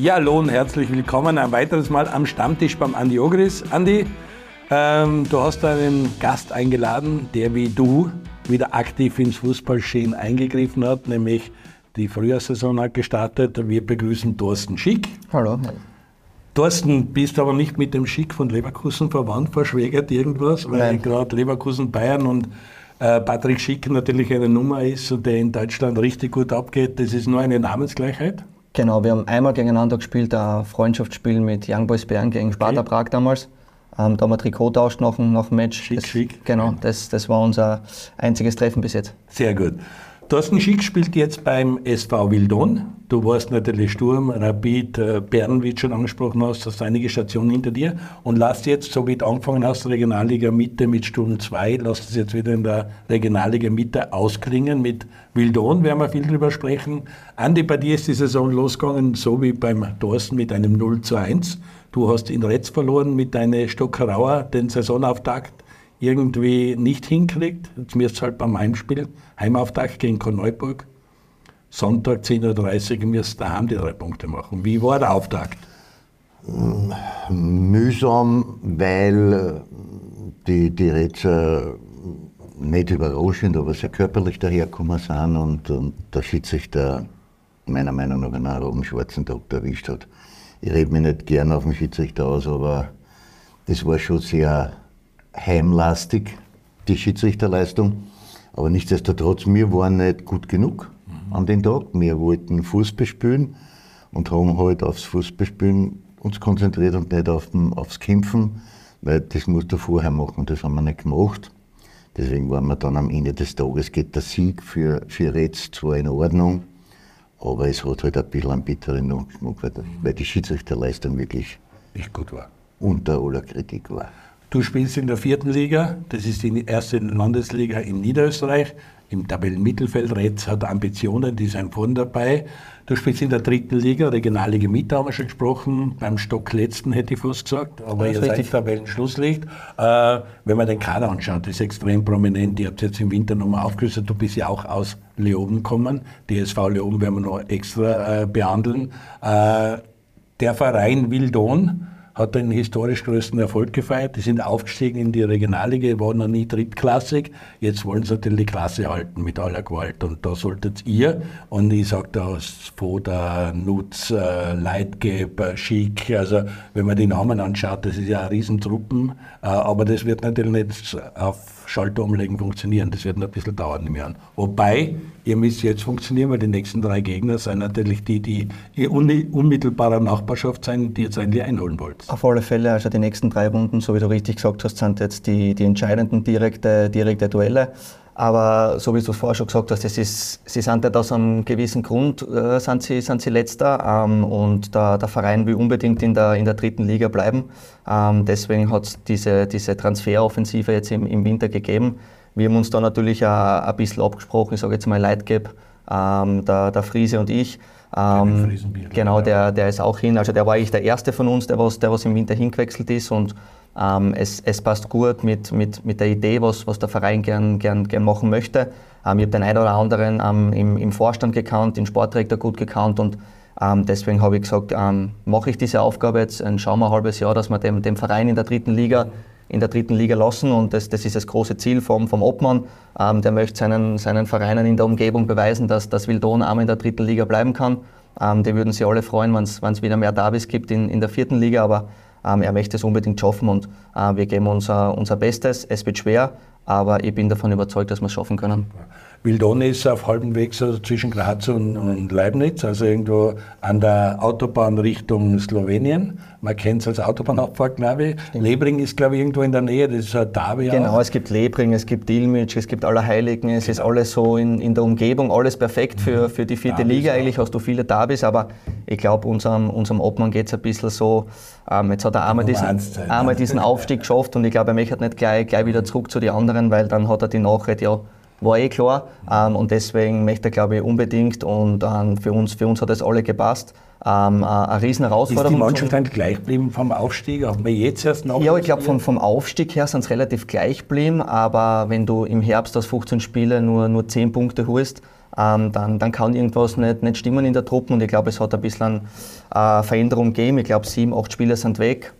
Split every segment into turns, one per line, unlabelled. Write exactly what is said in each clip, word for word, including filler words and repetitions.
Ja, hallo und herzlich willkommen ein weiteres Mal am Stammtisch beim Andi Ogris. Andi, ähm, du hast einen Gast eingeladen, der wie du wieder aktiv ins Fußballgeschehen eingegriffen hat, nämlich die Frühjahrssaison hat gestartet. Wir begrüßen Thorsten Schick.
Hallo.
Thorsten, bist aber nicht mit dem Schick von Leverkusen verwandt, verschwägert irgendwas, weil gerade Leverkusen, Bayern und äh, Patrick Schick natürlich eine Nummer ist und der in Deutschland richtig gut abgeht. Das ist nur eine Namensgleichheit?
Genau, wir haben einmal gegeneinander gespielt, ein Freundschaftsspiel mit Young Boys Bern gegen Sparta
Okay.
Prag damals. Ähm, da haben wir Trikot tauscht nach, nach dem Match.
Schick,
das,
Schick.
Genau, das, das war unser einziges Treffen bis jetzt.
Sehr gut. Thorsten Schick spielt jetzt beim S V Wildon. Du warst natürlich Sturm, Rapid, äh, Bern, wie du schon angesprochen hast, hast einige Stationen hinter dir und lässt jetzt, so wie du angefangen hast, Regionalliga Mitte mit Sturm zwei, lässt es jetzt wieder in der Regionalliga Mitte ausklingen mit Wildon, werden wir viel drüber sprechen. Andi, bei dir ist die Saison losgegangen, so wie beim Thorsten mit einem null zu eins. Du hast in Retz verloren mit deiner Stockerauer, den Saisonauftakt irgendwie nicht hinkriegt. Jetzt müsst ihr halt beim Heimspiel, Heimauftakt gegen Korneuburg, Sonntag zehn Uhr dreißig, müsst ihr daheim die drei Punkte machen. Wie war der Auftakt?
Mühsam, weil die, die Rätsel nicht überraschend, aber sehr körperlich dahergekommen sind und, und der Schiedsrichter meiner Meinung nach einen roten schwarzen Tag erwischt hat. Ich rede mich nicht gern auf den Schiedsrichter aus, aber das war schon sehr heimlastig, die Schiedsrichterleistung. Aber nichtsdestotrotz, wir waren nicht gut genug mhm. an den Tag. Wir wollten Fußball spielen und haben halt aufs Fußballspielen uns konzentriert und nicht auf den, aufs Kämpfen, weil das musst du vorher machen und das haben wir nicht gemacht. Deswegen waren wir dann am Ende des Tages, geht der Sieg für, für Retz zwar in Ordnung, aber es hat halt ein bisschen einen bitteren Nachgeschmack, weil, weil die Schiedsrichterleistung wirklich
Nicht gut war.
unter aller Kritik war.
Du spielst in der vierten Liga, das ist die erste Landesliga in Niederösterreich. Im Tabellenmittelfeld, Retz hat Ambitionen, die sind vorne dabei. Du spielst in der dritten Liga, Regionalliga Mitte haben wir schon gesprochen, beim Stockletzten hätte ich fast gesagt, aber ihr seid Tabellenschlusslicht. Äh, wenn man den Kader anschaut, das ist extrem prominent, ihr habt jetzt im Winter nochmal aufgerüstet, du bist ja auch aus Leoben gekommen, die S V Leoben werden wir noch extra äh, behandeln. Äh, der Verein Wildon hat den historisch größten Erfolg gefeiert. Die sind aufgestiegen in die Regionalliga, waren noch nie drittklassig. Jetzt wollen sie natürlich die Klasse halten mit aller Gewalt. Und da solltet ihr, und ich sage da Foda, Nutz, äh, Leitgeb, Schick, also wenn man die Namen anschaut, das ist ja eine Riesentruppen, äh, aber das wird natürlich nicht auf Schalter umlegen funktionieren. Das wird noch ein bisschen dauern im Jahr. Wobei, ihr müsst jetzt funktionieren, weil die nächsten drei Gegner sind natürlich die, die in unmittelbarer Nachbarschaft sind, die jetzt eigentlich einholen wollt.
Auf alle Fälle, also die nächsten drei Runden, so wie du richtig gesagt hast, sind jetzt die, die entscheidenden direkte, direkte Duelle. Aber so wie du es vorher schon gesagt hast, das ist, sie sind nicht aus einem gewissen Grund, äh, sind, sie, sind sie Letzter ähm, und der, der Verein will unbedingt in der, in der dritten Liga bleiben. Ähm, deswegen hat es diese, diese Transferoffensive jetzt im, im Winter gegeben. Wir haben uns da natürlich auch ein bisschen abgesprochen, ich sage jetzt mal Leitgeb, ähm, der, der Friese und ich. Ähm, genau, der, der ist auch hin. Also der war eigentlich der Erste von uns, der was, der was im Winter hingewechselt ist und ähm, es, es passt gut mit, mit, mit der Idee, was, was der Verein gern, gern, gern machen möchte. Ähm, ich habe den einen oder anderen ähm, im, im Vorstand gekannt, den Sportdirektor gut gekannt und ähm, deswegen habe ich gesagt, ähm, mache ich diese Aufgabe jetzt, äh, schauen wir ein halbes Jahr, dass wir dem, dem Verein in der dritten Liga in der dritten Liga lassen und das, das ist das große Ziel vom, vom Obmann. Ähm, der möchte seinen, seinen Vereinen in der Umgebung beweisen, dass, dass Wildon einmal in der dritten Liga bleiben kann. Ähm, die würden sich alle freuen, wenn es wieder mehr Derbys gibt in, in der vierten Liga, aber ähm, er möchte es unbedingt schaffen und äh, wir geben unser, unser Bestes. Es wird schwer, aber ich bin davon überzeugt, dass wir es schaffen können.
Wildon ist auf halbem Weg so zwischen Graz und, und Leibniz, also irgendwo an der Autobahn Richtung Slowenien. Man kennt es als Autobahnabfahrt, glaube ich. Stimmt. Lebring ist, glaube ich, irgendwo in der Nähe, das ist ein Derby.
Genau,
auch.
Es gibt Lebring, es gibt Dilmitsch, es gibt Allerheiligen, es genau. ist alles so in, in der Umgebung, alles perfekt für, für die vierte Derbys Liga. Auch. Eigentlich hast du viele Derbys, aber ich glaube, unserem, unserem Obmann geht es ein bisschen so, ähm, jetzt hat er einmal diesen, einmal diesen Aufstieg geschafft und ich glaube, er möchte nicht gleich, gleich wieder zurück zu den anderen, weil dann hat er die Nachricht, ja, war eh klar ähm, und deswegen möchte er, glaube ich, unbedingt und ähm, für, uns, für uns hat das alle gepasst. Ähm, eine riesen Herausforderung.
Ist die Mannschaft eigentlich gleich geblieben vom Aufstieg? Haben wir jetzt erst noch?
Ja, ich glaube, vom, vom Aufstieg her sind es relativ gleich geblieben, aber wenn du im Herbst aus fünfzehn Spielen nur, nur zehn Punkte holst, ähm, dann, dann kann irgendwas nicht, nicht stimmen in der Truppe. Und ich glaube, es hat ein bisschen äh, Veränderung gegeben. Ich glaube, sieben, acht Spieler sind weg.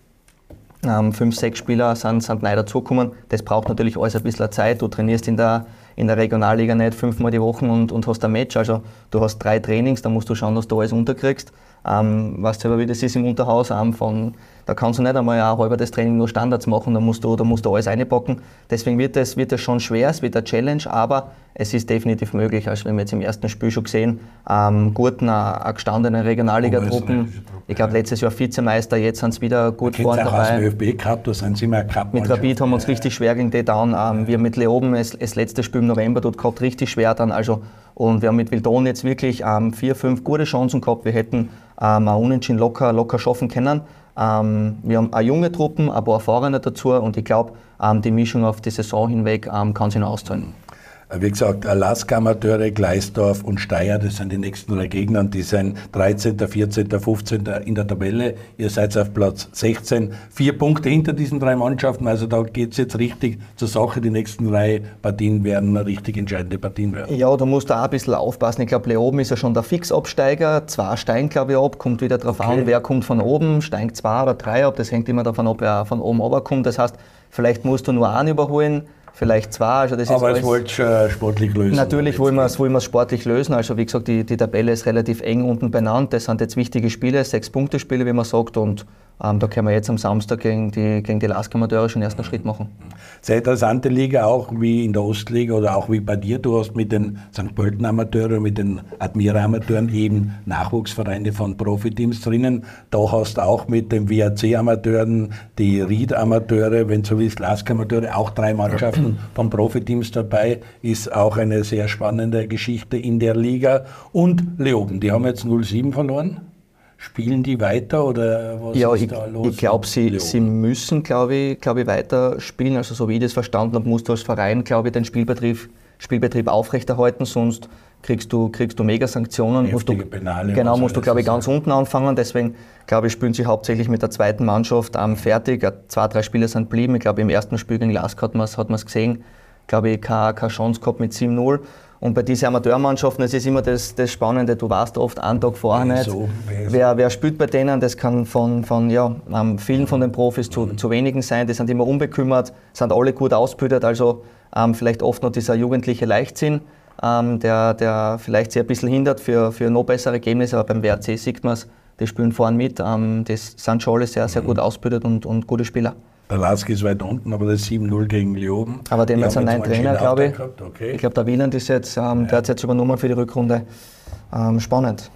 Ähm, fünf, sechs Spieler sind, sind neu dazugekommen. Das braucht natürlich alles ein bisschen Zeit. Du trainierst in der, in der Regionalliga nicht fünfmal die Woche und, und hast ein Match. Also du hast drei Trainings, da musst du schauen, dass du alles unterkriegst. Ähm, weißt du selber, wie das ist im Unterhaus. Ähm, von, da kannst du nicht einmal ein halbes Training nur Standards machen, da musst du, da musst du alles reinpacken. Deswegen wird das, wird das schon schwer, es wird eine Challenge, aber es ist definitiv möglich. Also wir haben jetzt im ersten Spiel schon gesehen, ähm, guten, äh, gestandene Regionalliga-Truppen. Ich glaube, letztes Jahr Vizemeister, jetzt sind sie wieder gut vorne dabei.
Auch aus dem ÖFB gehabt, da sind sie immer gehabt.
Mit Rapid haben wir uns richtig schwer gegen die down. Ähm, wir haben mit Leoben das, das letzte Spiel im November dort gehabt, richtig schwer dann. Also, und wir haben mit Wildon jetzt wirklich ähm, vier, fünf gute Chancen gehabt. Wir hätten ähm, auch Unentschieden locker, locker schaffen können. Ähm, wir haben auch junge Truppen, ein paar Erfahrene dazu und ich glaube, ähm, die Mischung auf die Saison hinweg ähm, kann sich noch auszahlen.
Wie gesagt, Alaska Amateure, Gleisdorf und Steyr, das sind die nächsten drei Gegner und die sind dreizehnter, vierzehnter, fünfzehnter in der Tabelle. Ihr seid auf Platz sechzehn, vier Punkte hinter diesen drei Mannschaften, also da geht es jetzt richtig zur Sache. Die nächsten drei Partien werden richtig entscheidende Partien werden.
Ja, da musst du auch ein bisschen aufpassen. Ich glaube, Leoben ist ja schon der Fixabsteiger, zwei steigen glaube ich ab, kommt wieder darauf okay. an, wer kommt von oben, steigt zwei oder drei ab, das hängt immer davon ab, wer von oben runterkommt. Das heißt, vielleicht musst du nur einen überholen, vielleicht zwei. Also das
aber
ist
es wollt ihr sportlich lösen?
Natürlich wollen wir es wollen sportlich lösen. Also wie gesagt, die, die Tabelle ist relativ eng unten benannt. Das sind jetzt wichtige Spiele, Sechs-Punkte-Spiele, wie man sagt. Und ähm, da können wir jetzt am Samstag gegen die, gegen die Lask Amateure schon den ersten Schritt machen.
Sehr interessante Liga, auch wie in der Ostliga oder auch wie bei dir. Du hast mit den Sankt Pölten Amateuren, mit den Admira Amateuren eben Nachwuchsvereine von Profiteams drinnen. Da hast du auch mit den W A C Amateuren, die Ried Amateure, wenn du so willst, Lask Amateure, auch drei Mannschaften von Profiteams dabei. Ist auch eine sehr spannende Geschichte in der Liga. Und Leoben, die haben jetzt null sieben verloren. Spielen die weiter oder was
ja,
ist
ich,
da los?
Ich glaube, sie, sie müssen, glaube ich, glaub ich, weiter spielen. Also so wie ich das verstanden habe, musst du als Verein, glaube ich, den Spielbetrieb, Spielbetrieb aufrechterhalten, sonst kriegst du, kriegst du Mega-Sanktionen. Musst du,
Penale,
genau, musst du, glaube ich, ganz unten anfangen. Deswegen, glaube ich, spielen sie hauptsächlich mit der zweiten Mannschaft ähm, fertig. Zwei, drei Spieler sind geblieben. Ich glaube, im ersten Spiel gegen Lask hat man es hat gesehen. Glaube ich, keine, keine Chance gehabt mit sieben null. Und bei diesen Amateurmannschaften, das ist immer das, das Spannende, du weißt oft einen Tag vorher nicht, so, wer, wer spielt bei denen, das kann von, von ja, vielen von den Profis zu, mhm. zu wenigen sein, die sind immer unbekümmert, sind alle gut ausgebildet, also ähm, vielleicht oft noch dieser jugendliche Leichtsinn, ähm, der, der vielleicht sich ein bisschen hindert für, für noch bessere Ergebnisse, aber beim W R C sieht man es, die spielen vorne mit, ähm, das sind schon alle sehr, sehr gut ausgebildet und, und gute Spieler.
Der Lask ist weit unten, aber das sieben null gegen Leoben.
Aber dem jetzt einen neuen Trainer, glaube ich.
Okay.
Ich glaube, der Wieland ist jetzt, ähm, ja. der hat jetzt übernommen für die Rückrunde. Ähm, spannend.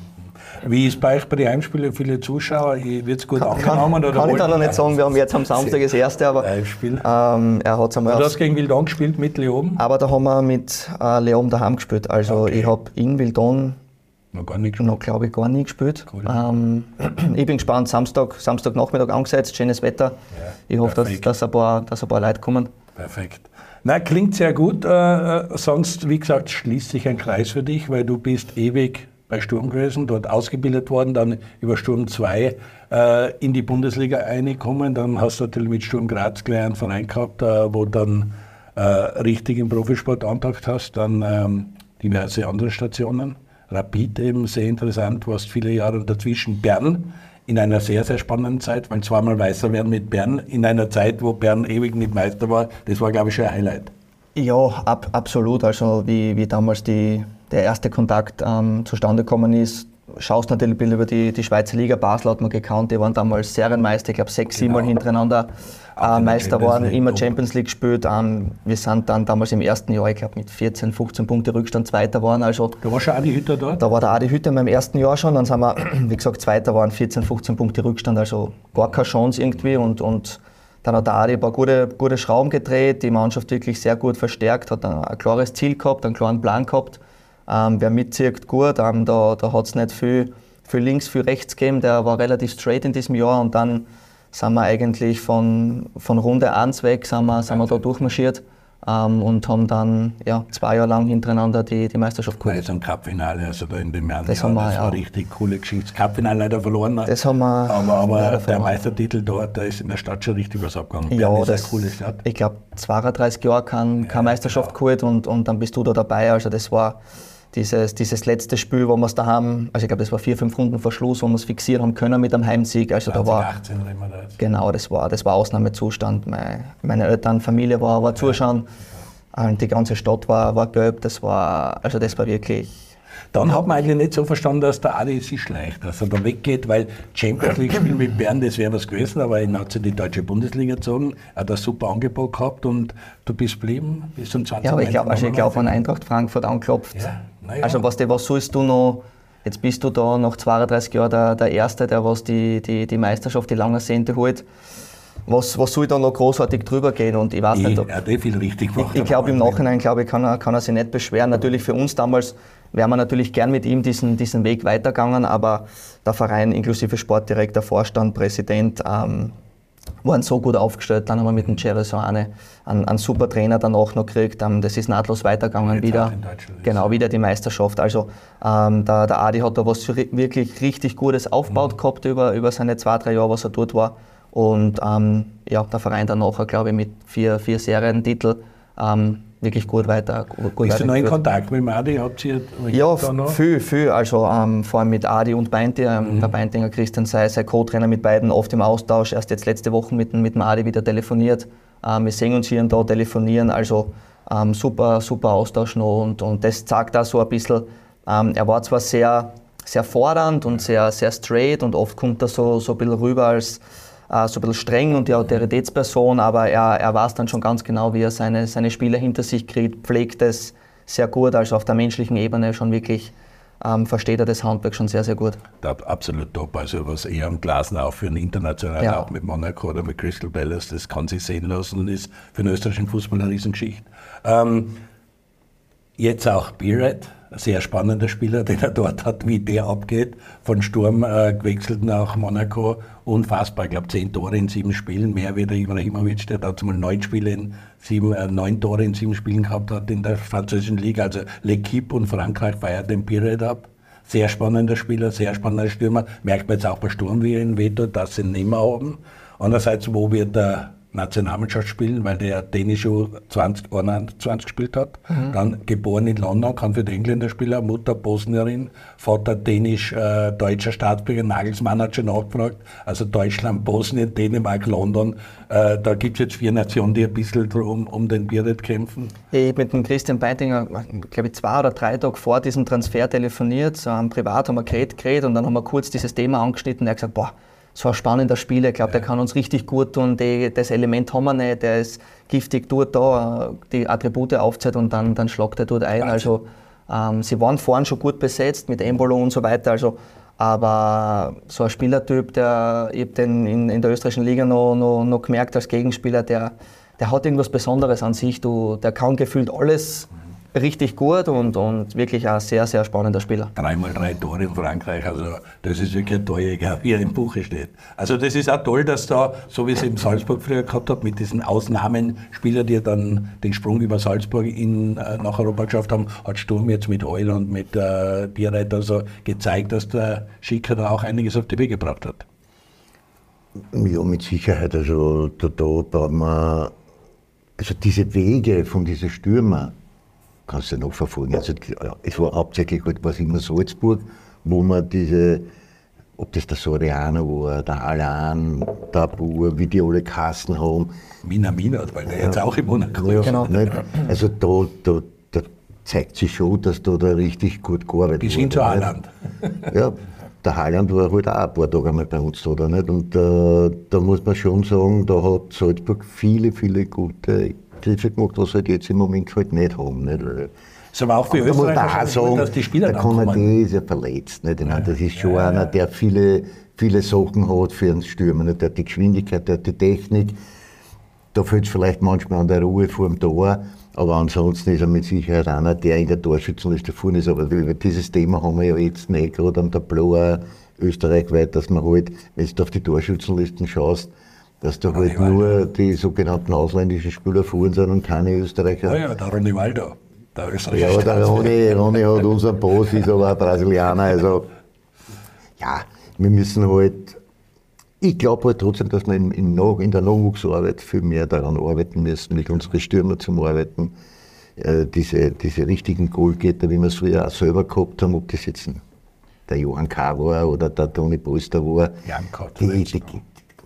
Wie ist bei euch bei den Heimspielen viele Zuschauer? Wird es gut kann, angenommen?
Kann, oder kann ich da noch nicht sagen, wir haben jetzt am Samstag das erste, aber ähm, er hat es einmal.
Du hast gegen Wildon gespielt mit Leoben?
Aber da haben wir mit äh, Leoben daheim gespielt. Also okay. Ich habe in Wildon
noch gar nicht gespielt.
Noch, glaube ich, gar nie gespielt. Cool. Ähm, ich bin gespannt, Samstag, Samstagnachmittag angesetzt, schönes Wetter. Ja, ich hoffe, dass, dass, ein paar, dass ein paar Leute kommen.
Perfekt. Na, klingt sehr gut. Äh, sonst, wie gesagt, schließt sich ein Kreis für dich, weil du bist ewig bei Sturm gewesen, dort ausgebildet worden, dann über Sturm zwei äh, in die Bundesliga reingekommen. Dann hast du natürlich mit Sturm Graz gleich einen Verein gehabt, äh, wo du dann äh, richtig im Profisport antakt hast. Dann ähm, diverse andere Stationen. Rapid eben, sehr interessant, du hast viele Jahre dazwischen. Bern in einer sehr, sehr spannenden Zeit, weil zweimal Meister werden mit Bern in einer Zeit, wo Bern ewig nicht Meister war, das war, glaube ich, schon ein Highlight.
Ja, ab, absolut. Also wie, wie damals die, der erste Kontakt ähm, zustande gekommen ist, schaust natürlich über die, die Schweizer Liga. Basel hat man gekannt, die waren damals Serienmeister, ich glaube sechs, genau. sieben Mal hintereinander äh, Meister waren, immer Champions League gespielt. Ähm, wir sind dann damals im ersten Jahr, ich glaube mit vierzehn, fünfzehn Punkte Rückstand Zweiter waren. Also,
da war schon Adi Hütter dort?
Da war der Adi Hütter in meinem ersten Jahr schon, dann sind wir, wie gesagt, Zweiter waren, vierzehn, fünfzehn Punkte Rückstand, also gar keine Chance irgendwie. Und, und dann hat der Adi ein paar gute, gute Schrauben gedreht, die Mannschaft wirklich sehr gut verstärkt, hat ein, ein klares Ziel gehabt, einen klaren Plan gehabt. Ähm, wer mitzieht, gut, ähm, da, da hat es nicht viel, viel links, viel rechts gegeben, der war relativ straight in diesem Jahr und dann sind wir eigentlich von, von Runde eins weg, sind wir, sind wir da durchmarschiert ähm, und haben dann ja, zwei Jahre lang hintereinander die, die Meisterschaft geholt.
Jetzt am Cup-Finale, also da in dem Jahr,
das, haben wir,
das
ja.
war eine richtig coole Geschichte. Das Cup-Finale leider verloren,
das haben wir
aber, aber der Meistertitel dort, da ist in der Stadt schon richtig was abgegangen.
Ja,
ist
das,
eine coole Stadt.
Ich glaube, zweiunddreißig Jahre keine, keine ja, Meisterschaft genau. geholt und, und dann bist du da dabei, also das war dieses, dieses letzte Spiel, wo wir es da haben, also ich glaube, das war vier, fünf Runden vor Schluss, wo wir es fixiert haben können mit einem Heimsieg. Also da war,
achtzehn reden wir da jetzt.
Genau, das war, das war Ausnahmezustand. Meine, meine Eltern, Familie war, war zuschauen, und die ganze Stadt war, war gelb. Das war, also das war wirklich...
Dann hat man eigentlich nicht so verstanden, dass der Adi sich schleicht, dass er da weggeht, weil Champions League spielen mit Bern, das wäre was gewesen, aber ihn hat sie die deutsche Bundesliga gezogen, er hat ein super Angebot gehabt und du bist geblieben bis zum zwanzig.
Ja, aber ich glaube, also glaub, an Eintracht Frankfurt anklopft. Ja, ja. Also was, was sollst du noch, jetzt bist du da nach zweiunddreißig Jahren der, der Erste, der was die, die, die Meisterschaft, die lange Sehnte holt. Was, was soll da noch großartig drüber gehen? Und ich weiß
ich,
nicht, ob,
er hat eh viel richtig gemacht.
Ich, ich glaube, im Nachhinein glaube ich, kann, er, kann er sich nicht beschweren. Natürlich für uns damals wären wir natürlich gern mit ihm diesen, diesen Weg weitergegangen, aber der Verein inklusive Sportdirektor, Vorstand, Präsident ähm, waren so gut aufgestellt. Dann haben wir mit dem Jerry Soane einen, einen super Trainer danach noch gekriegt. Ähm, das ist nahtlos weitergegangen wieder. Genau, wieder die Meisterschaft. Also ähm, der, der Adi hat da was wirklich richtig Gutes aufgebaut mhm. gehabt über, über seine zwei, drei Jahre, was er dort war. Und ähm, ja, der Verein dann nachher, glaube ich, mit vier, vier Serientiteln ähm, wirklich gut weiter. Gut
Bist du noch in Kontakt mit dem Adi? Habt ihr
ja, viel, viel. Also ähm, vor allem mit Adi und Beintinger. Ähm, mhm. Der Beintinger Christian sei, sei Co-Trainer mit beiden, oft im Austausch. Erst jetzt letzte Woche mit, mit dem Adi wieder telefoniert. Ähm, wir sehen uns hier und da telefonieren. Also ähm, super, super Austausch noch. Und, und das zeigt auch so ein bisschen, ähm, er war zwar sehr, sehr fordernd und sehr, sehr straight und oft kommt er so, so ein bisschen rüber als Uh, so ein bisschen streng und die Autoritätsperson, aber er, er weiß dann schon ganz genau, wie er seine, seine Spieler hinter sich kriegt, pflegt es sehr gut, also auf der menschlichen Ebene schon wirklich ähm, versteht er das Handwerk schon sehr, sehr gut.
Da, absolut top, also was er am Glasner aufführen, international ja. auch mit Monaco oder mit Crystal Palace, das kann sich sehen lassen und ist für den österreichischen Fußball eine Riesengeschichte. Ähm, jetzt auch Biret, ein sehr spannender Spieler, den er dort hat, wie der abgeht, von Sturm äh, gewechselt nach Monaco, unfassbar, ich glaube zehn Tore in sieben Spielen, mehr wie der Ibrahimovic, der hat mal neun Spiele in sieben, äh, neun Tore in sieben Spielen gehabt hat in der französischen Liga, also L'Equipe und Frankreich feiert den Biret ab. Sehr spannender Spieler, sehr spannender Stürmer, merkt man jetzt auch bei Sturm, wie er ihn wehtut, dass sie ihn nicht mehr haben. Andererseits, wo wird der Nationalmannschaft spielen, weil der dänische U zwanzig, einundzwanzig gespielt hat. Mhm. Dann geboren in London, kann für die Engländer spielen, Mutter Bosnierin, Vater dänisch-deutscher äh, Staatsbürger, Nagelsmann hat schon nachgefragt. Also Deutschland, Bosnien, Dänemark, London. Äh, da gibt es jetzt vier Nationen, die ein bisschen um, um den Biret kämpfen.
Ich habe mit dem Christian Beintinger, glaube ich, zwei oder drei Tage vor diesem Transfer telefoniert. So um, privat haben wir geredet, geredet und dann haben wir kurz dieses Thema angeschnitten und er hat gesagt, boah, so ein spannender Spieler, ich glaube, ja. der kann uns richtig gut tun, die, das Element haben wir nicht, der ist giftig dort da, die Attribute aufzählt und dann, dann schlagt er dort ein. Wahnsinn. Also ähm, sie waren vorhin schon gut besetzt mit Embolo und so weiter, also, aber so ein Spielertyp, der, ich habe den in, in der österreichischen Liga noch, noch, noch gemerkt als Gegenspieler, der, der hat irgendwas Besonderes an sich, du, der kann gefühlt alles richtig gut und, und wirklich ein sehr, sehr spannender Spieler.
Dreimal drei Tore in Frankreich, also das ist wirklich ein Torjäger, wie er im Buche steht. Also das ist auch toll, dass da, so wie es in Salzburg früher gehabt hat, mit diesen Ausnahmenspielern, die dann den Sprung über Salzburg in, äh, nach Europa geschafft haben, hat Sturm jetzt mit Eul und mit äh, Biret also gezeigt, dass der Schicker da auch einiges auf die Wege gebracht hat.
Ja, mit Sicherheit. Also da, da, da man, also diese Wege von diesen Stürmern, kannst du nachverfolgen. Also, es war hauptsächlich halt, was immer Salzburg, wo man diese, ob das der Soriano war, der Alan, der Bauer, wie die alle Kassen haben.
Mina Mina, weil der ja. jetzt auch im Monaco
ja, genau. Nicht? Also da, da, da zeigt sich schon, dass da, da richtig gut gearbeitet
Bis hin zu Haaland.
Ja, der Haaland war halt auch ein paar Tage einmal bei uns da, oder nicht? Und äh, da muss man schon sagen, da hat Salzburg viele, viele gute Griffe gemacht, was halt jetzt im Moment halt nicht haben. Nicht?
Das ist aber auch für
aber
Österreich
auch sagen,
dass die Spieler
der Konrad ist ja verletzt. Nicht? Ja, das ist schon ja, einer, der viele, viele Sachen hat für einen Stürmer. Nicht? Der hat die Geschwindigkeit, der hat die Technik. Da fehlt es vielleicht manchmal an der Ruhe vor dem Tor. Aber ansonsten ist er mit Sicherheit einer, der in der Torschützenliste vorne ist. Aber dieses Thema haben wir ja jetzt nicht gerade am Tableau österreichweit, dass man halt, wenn du auf die Torschützenlisten schaust, dass da halt nur die sogenannten ausländischen Spieler vorne sind und keine Österreicher.
Ja, ja, der Ronaldo, der Österreicher.
Ja, aber der Ronny, Ronny hat unseren Boss, ist aber ein Brasilianer. Also, ja, wir müssen halt, ich glaube halt trotzdem, dass wir in, in, in der Nachwuchsarbeit viel mehr daran arbeiten müssen, mit unseren Stürmer zum Arbeiten, äh, diese, diese richtigen Goalgetter, wie wir es früher auch selber gehabt haben, ob das jetzt der Johann K. war oder der Toni Polster war,
Janko,
die, die, die,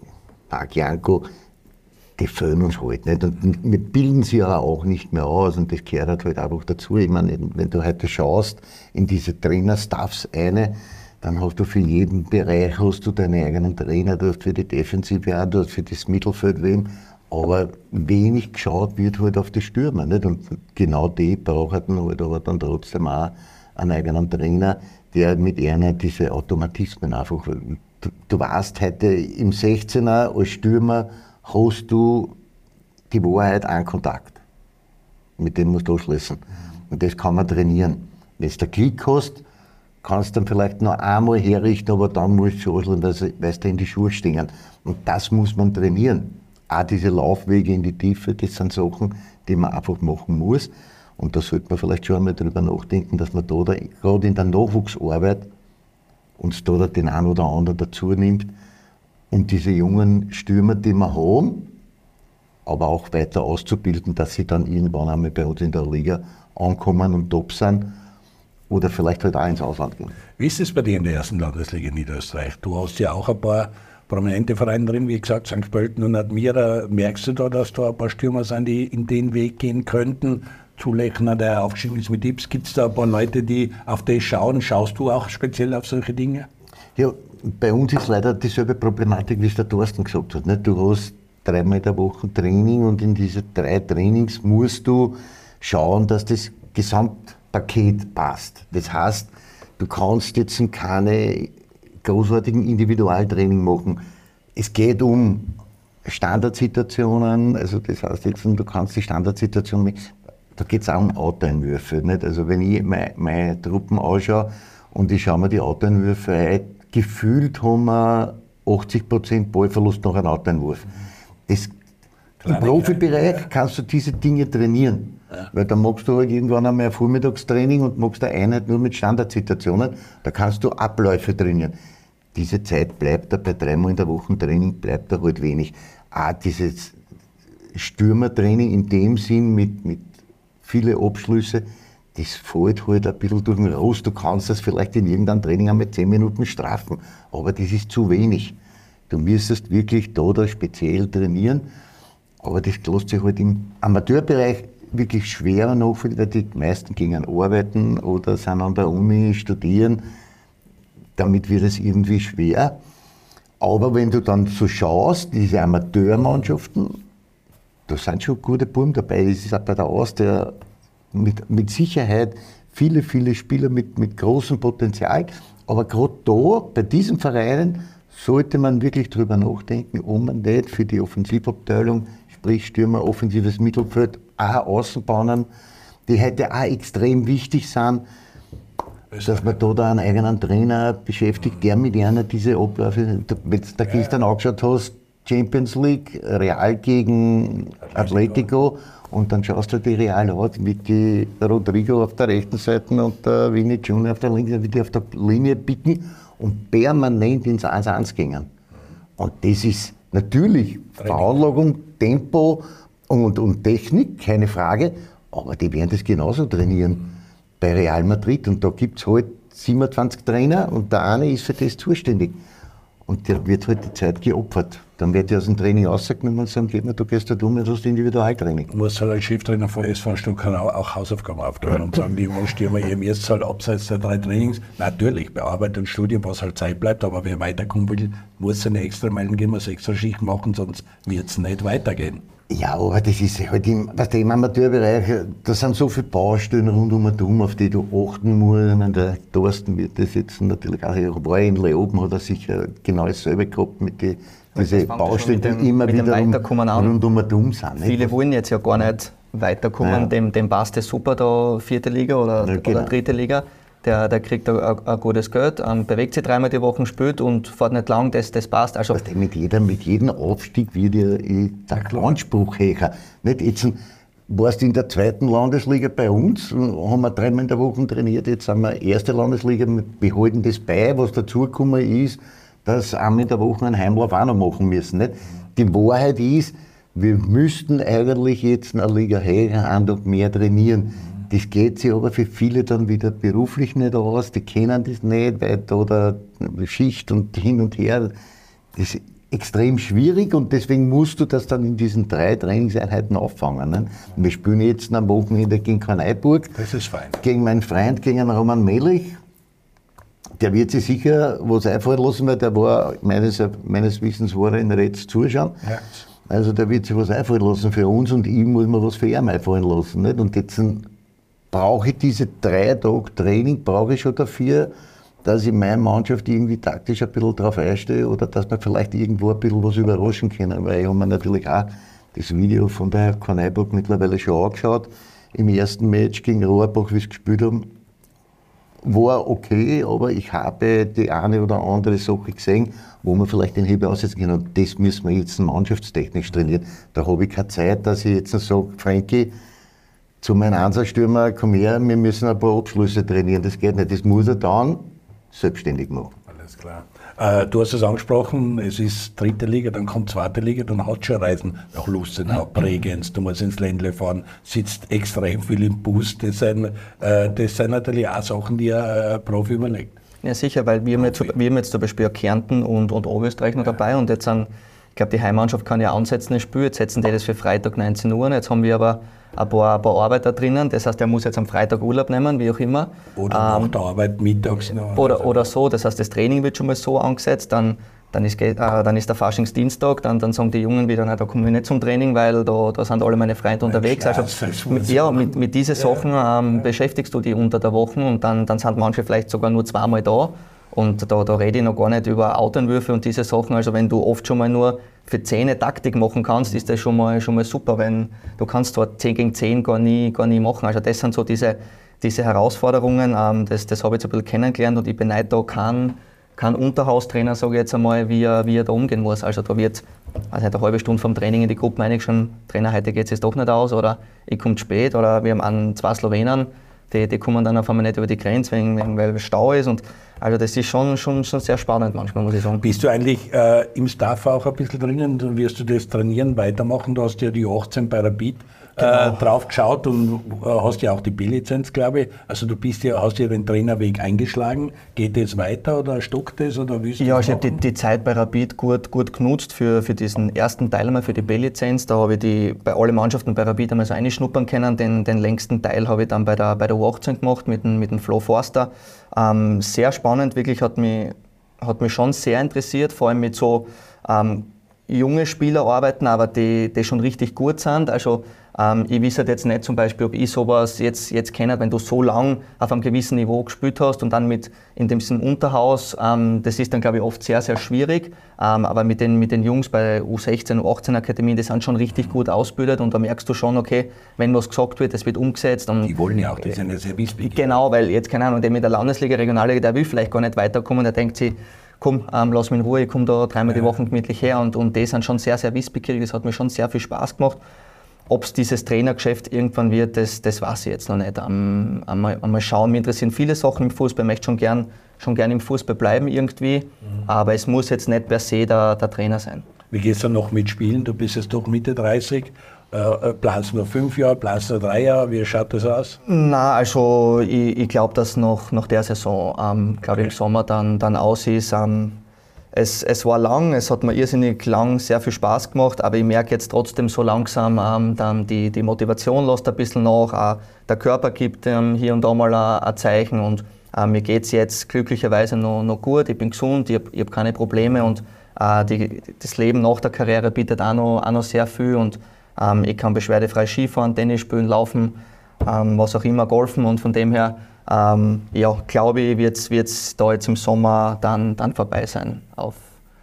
Park Janko, die fehlen uns halt nicht. Und wir bilden sie ja auch nicht mehr aus und das gehört halt einfach dazu. Ich meine, wenn du heute schaust in diese Trainer-Staffs eine, dann hast du für jeden Bereich hast du deine eigenen Trainer, du hast für die Defensive auch, du hast für das Mittelfeld wen, aber wenig geschaut wird halt auf die Stürmer. Nicht? Und genau die brauchen halt aber dann trotzdem auch einen eigenen Trainer, der mit einer diese Automatismen einfach, du, du weißt heute im sechzehner als Stürmer hast du die Wahrheit an Kontakt. Mit dem musst du anschließen. Und das kann man trainieren. Wenn du den Klick hast, kannst du dann vielleicht noch einmal herrichten, aber dann musst du schon anschließen, weil sie in die Schuhe stehen. Und das muss man trainieren. Auch diese Laufwege in die Tiefe, das sind Sachen, die man einfach machen muss. Und da sollte man vielleicht schon einmal drüber nachdenken, dass man da, da gerade in der Nachwuchsarbeit uns da den einen oder anderen dazu nimmt und diese jungen Stürmer, die wir haben, aber auch weiter auszubilden, dass sie dann irgendwann einmal bei uns in der Liga ankommen und top sind oder vielleicht halt auch ins Ausland gehen.
Wie ist es bei dir in der ersten Landesliga Niederösterreich? Du hast ja auch ein paar prominente Vereine drin, wie gesagt, Sankt Pölten und Admira. Merkst du da, dass da ein paar Stürmer sind, die in den Weg gehen könnten? Zulechner, der aufgestiegen ist mit Ips, gibt es da ein paar Leute, die auf das schauen? Schaust du auch speziell auf solche Dinge?
Ja, bei uns ist leider dieselbe Problematik, wie es der Thorsten gesagt hat. Nicht? Du hast dreimal in der Woche Training und in diese drei Trainings musst du schauen, dass das Gesamtpaket passt. Das heißt, du kannst jetzt keine großartigen Individualtraining machen. Es geht um Standardsituationen, also das heißt jetzt, du kannst die Standardsituation, da geht es auch um Autoeinwürfe. Nicht? Also wenn ich meine, meine Truppen anschaue und ich schaue mir die Autoeinwürfe an, gefühlt haben wir achtzig Prozent Ballverlust nach einem Autoeinwurf. Das, Im Profibereich kannst du diese Dinge trainieren. Ja. Weil dann machst du halt irgendwann einmal ein Vormittagstraining und machst eine Einheit nur mit Standardsituationen. Da kannst du Abläufe trainieren. Diese Zeit bleibt da bei dreimal in der Woche Training, bleibt da halt wenig. Auch dieses Stürmertraining in dem Sinn mit, mit vielen Abschlüsse, das fällt halt ein bisschen durch den Rost. Du kannst das vielleicht in irgendeinem Training einmal zehn Minuten strafen, aber das ist zu wenig. Du müsstest wirklich da, da speziell trainieren, aber das lässt sich halt im Amateurbereich wirklich schwerer nachvollziehen, weil die meisten gehen arbeiten oder sind an der Uni, studieren. Damit wird es irgendwie schwer. Aber wenn du dann so schaust, diese Amateurmannschaften, da sind schon gute Buben dabei. Das ist auch bei der Austria mit, mit Sicherheit viele, viele Spieler mit, mit großem Potenzial. Aber gerade da, bei diesen Vereinen, sollte man wirklich drüber nachdenken, ob man nicht für die Offensivabteilung, sprich Stürmer, offensives Mittelfeld, auch Außenbahnen, die heute auch extrem wichtig sind, dass man da, da einen eigenen Trainer beschäftigt, der mit einer diese Abläufe, wenn du da gestern angeschaut hast, Champions League, Real gegen Atletico, und dann schaust du die Real an, mit die Rodrigo auf der rechten Seite und der Vini Junior auf der linken, wie die auf der Linie picken und permanent ins eins eins gehen. Und das ist natürlich Veranlagung, Tempo und, und Technik, keine Frage, aber die werden das genauso trainieren bei Real Madrid. Und da gibt es halt siebenundzwanzig Trainer und der eine ist für das zuständig. Und der wird halt die Zeit geopfert. Dann wird er aus dem Training rausgenommen und sagen, geh mal, du gehst da dumm, du hast Individualtraining.
Du musst halt als Cheftrainer von S V Stuttgart auch Hausaufgaben aufgeben und sagen, die jungen Stürmer, ihr müsst halt abseits der drei Trainings, natürlich bei Arbeit und Studium, was halt Zeit bleibt, aber wer weiterkommen will, muss eine extra Meilen gehen, muss extra Schicht machen, sonst wird es nicht weitergehen.
Ja, aber das ist halt im, weißt du, im Amateurbereich, da sind so viele Baustellen rund um und um, auf die du achten musst. Ich meine, der Thorsten wird das jetzt natürlich auch, er war in Leoben, hat er sicher genau dasselbe gehabt mit den diese Baustellen, die dem, immer wieder rund um und um sind.
Viele nicht? Wollen jetzt ja gar nicht weiterkommen, ja. dem, dem passt es super, da vierte Liga oder, ja, genau. oder dritte Liga. Der, der kriegt ein gutes Geld, ähm, bewegt sich dreimal die Woche, spielt und fährt nicht lang, das, das passt. Also
weißt du, mit, jeder, mit jedem Aufstieg wird ja der Anspruch höher. Nicht jetzt warst du in der zweiten Landesliga bei uns, haben wir dreimal in der Woche trainiert, jetzt sind wir erste Landesliga, wir behalten das bei, was dazugekommen ist, dass einmal in der Woche einen Heimlauf auch noch machen müssen. Nicht? Die Wahrheit ist, wir müssten eigentlich jetzt eine Liga höher an und mehr trainieren. Das geht sich aber für viele dann wieder beruflich nicht aus, die kennen das nicht, weil da der Schicht und hin und her, das ist extrem schwierig und deswegen musst du das dann in diesen drei Trainingseinheiten auffangen. Ne? Wir spielen jetzt am Wochenende gegen Karneiburg,
das ist fein.
Gegen meinen Freund, gegen einen Roman Melich. Der wird sich sicher was einfallen lassen, weil der war, meines, meines Wissens war er in Retz zuschauen. Ja. Also der wird sich was einfallen lassen für uns und ich muss mir was für ihn einfallen lassen. Nicht? Und jetzt brauche ich diese drei Tage Training, brauche ich schon dafür, dass ich meine Mannschaft irgendwie taktisch ein bisschen drauf einstehe oder dass wir vielleicht irgendwo ein bisschen was überraschen können. Weil ich habe mir natürlich auch das Video von der Karneiburg mittlerweile schon angeschaut. Im ersten Match gegen Rohrbach, wie sie gespielt haben, war okay, aber ich habe die eine oder andere Sache gesehen, wo man vielleicht den Hebel aussetzen kann. Und das müssen wir jetzt mannschaftstechnisch trainieren. Da habe ich keine Zeit, dass ich jetzt sage, Frankie, zu meinem Einsatzstürmer, komm her, wir müssen ein paar Abschlüsse trainieren. Das geht nicht. Das muss er dann selbstständig machen.
Alles klar. Äh, du hast es angesprochen, es ist dritte Liga, dann kommt zweite Liga, dann hat schon Reisen nach Lustenau, Bregenz, du musst ins Ländle fahren, sitzt extrem viel im Bus. Das sind, äh, das sind natürlich auch Sachen, die ein äh, Profi überlegt.
Ja sicher, weil wir haben jetzt, wir haben jetzt zum Beispiel Kärnten und, und Oberösterreich noch dabei und jetzt sind, ich glaube, die Heimmannschaft kann ja ansetzen, das Spiel, jetzt setzen die das für Freitag neunzehn Uhr, jetzt haben wir aber ein paar, ein paar Arbeiter drinnen, das heißt, er muss jetzt am Freitag Urlaub nehmen, wie auch immer.
Oder nach ähm, der Arbeit mittags noch.
Oder, oder so, das heißt, das Training wird schon mal so angesetzt, dann, dann, ist, äh, dann ist der Faschingsdienstag, dann, dann sagen die Jungen wieder, na, da kommen wir nicht zum Training, weil da, da sind alle meine Freunde unterwegs. Also, mit, ja, mit, mit diesen Sachen ähm, ja. beschäftigst du dich unter der Woche und dann, dann sind manche vielleicht sogar nur zweimal da. Und da, da rede ich noch gar nicht über Outentwürfe und diese Sachen. Also wenn du oft schon mal nur für zehn Taktik machen kannst, ist das schon mal, schon mal super. Wenn du kannst dort zehn gegen zehn gar nie, gar nie machen. Also das sind so diese, diese Herausforderungen, ähm, das, das habe ich jetzt ein bisschen kennengelernt und ich beneide da keinen kein Unterhaustrainer, sage ich jetzt einmal, wie er, wie er da umgehen muss. Also da wird also eine halbe Stunde vom Training in die Gruppe meine ich schon, Trainer, heute geht es jetzt doch nicht aus oder ich komme spät oder wir haben einen, zwei Slowenen, die, die kommen dann auf einmal nicht über die Grenze, wegen, wegen, weil Stau ist. Und also das ist schon, schon, schon sehr spannend manchmal, muss ich sagen.
Bist du eigentlich äh, im Staff auch ein bisschen drinnen? Dann wirst du das trainieren, weitermachen. Du hast ja die achtzehn bei Rapid genau. äh, drauf geschaut und äh, hast ja auch die B-Lizenz, glaube ich. Also du bist ja, hast ja den Trainerweg eingeschlagen. Geht das weiter oder stockt das? Oder willst du
ja, ich habe die, die Zeit bei Rapid gut, gut genutzt für, für diesen ersten Teil einmal, für die B-Lizenz. Da habe ich die bei allen Mannschaften bei Rapid einmal so einschnuppern können. Den, den längsten Teil habe ich dann bei der, bei der U achtzehn gemacht mit dem, mit dem Flo Forster. Ähm, sehr spannend, wirklich hat mich, hat mich schon sehr interessiert, vor allem mit so ähm, junge Spieler arbeiten, aber die, die schon richtig gut sind. Also ähm, ich weiß jetzt nicht zum Beispiel, ob ich sowas jetzt, jetzt kenne, wenn du so lang auf einem gewissen Niveau gespielt hast und dann mit in dem Sinn Unterhaus, ähm, das ist dann glaube ich oft sehr, sehr schwierig, ähm, aber mit den, mit den Jungs bei U sechzehn, U achtzehn Akademien, die sind schon richtig gut ausgebildet und da merkst du schon, okay, wenn was gesagt wird, das wird umgesetzt. Und
die wollen ja auch, die sind ja sehr wissbegierig.
Genau, weil jetzt, keine Ahnung, der mit der Landesliga, Regionalliga, der will vielleicht gar nicht weiterkommen, der denkt sich, komm, ähm, lass mich in Ruhe, ich komme da dreimal ja. die Woche gemütlich her und, und die sind schon sehr, sehr wissbegierig, das hat mir schon sehr viel Spaß gemacht. Ob es dieses Trainergeschäft irgendwann wird, das, das weiß ich jetzt noch nicht. Um, einmal, einmal schauen, mich interessieren viele Sachen im Fußball, ich möchte schon gern, schon gern im Fußball bleiben irgendwie, mhm. aber es muss jetzt nicht per se der, der Trainer sein.
Wie gehst du noch mit Spielen? Du bist jetzt doch Mitte dreißig. Äh, planst du noch fünf Jahre, planst du noch drei Jahre? Wie schaut das aus?
Nein, also ich, ich glaube, dass nach, nach der Saison, ähm, glaube okay. im Sommer dann, dann aus ist. Ähm, es, es war lang, es hat mir irrsinnig lang sehr viel Spaß gemacht, aber ich merke jetzt trotzdem so langsam, ähm, dann die, die Motivation lässt ein bisschen nach. Auch der Körper gibt ähm, hier und da mal ein, ein Zeichen und äh, mir geht es jetzt glücklicherweise noch, noch gut. Ich bin gesund, ich habe hab keine Probleme und äh, die, das Leben nach der Karriere bietet auch noch, auch noch sehr viel. Und Ähm, ich kann beschwerdefrei Skifahren, Tennis spielen, laufen, ähm, was auch immer, golfen und von dem her, ähm, ja, glaube ich, wird es da jetzt im Sommer dann, dann vorbei sein, auf,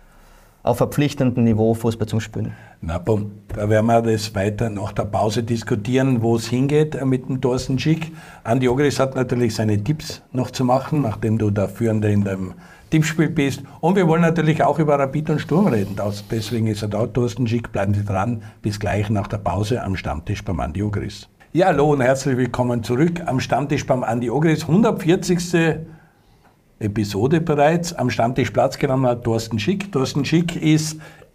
auf verpflichtendem Niveau Fußball zum Spielen.
Na, bumm, da werden wir das weiter nach der Pause diskutieren, wo es hingeht mit dem Thorsten Schick. Andi Ogris hat natürlich seine Tipps noch zu machen, nachdem du der Führende in deinem Tippspiel bist. Und wir wollen natürlich auch über Rapid und Sturm reden. Deswegen ist er da, Thorsten Schick. Bleiben Sie dran. Bis gleich nach der Pause am Stammtisch beim Andi Ogris. Ja, hallo und herzlich willkommen zurück am Stammtisch beim Andi Ogris. hundertvierzigste Episode bereits. Am Stammtisch Platz genommen hat Thorsten Schick. Thorsten Schick ist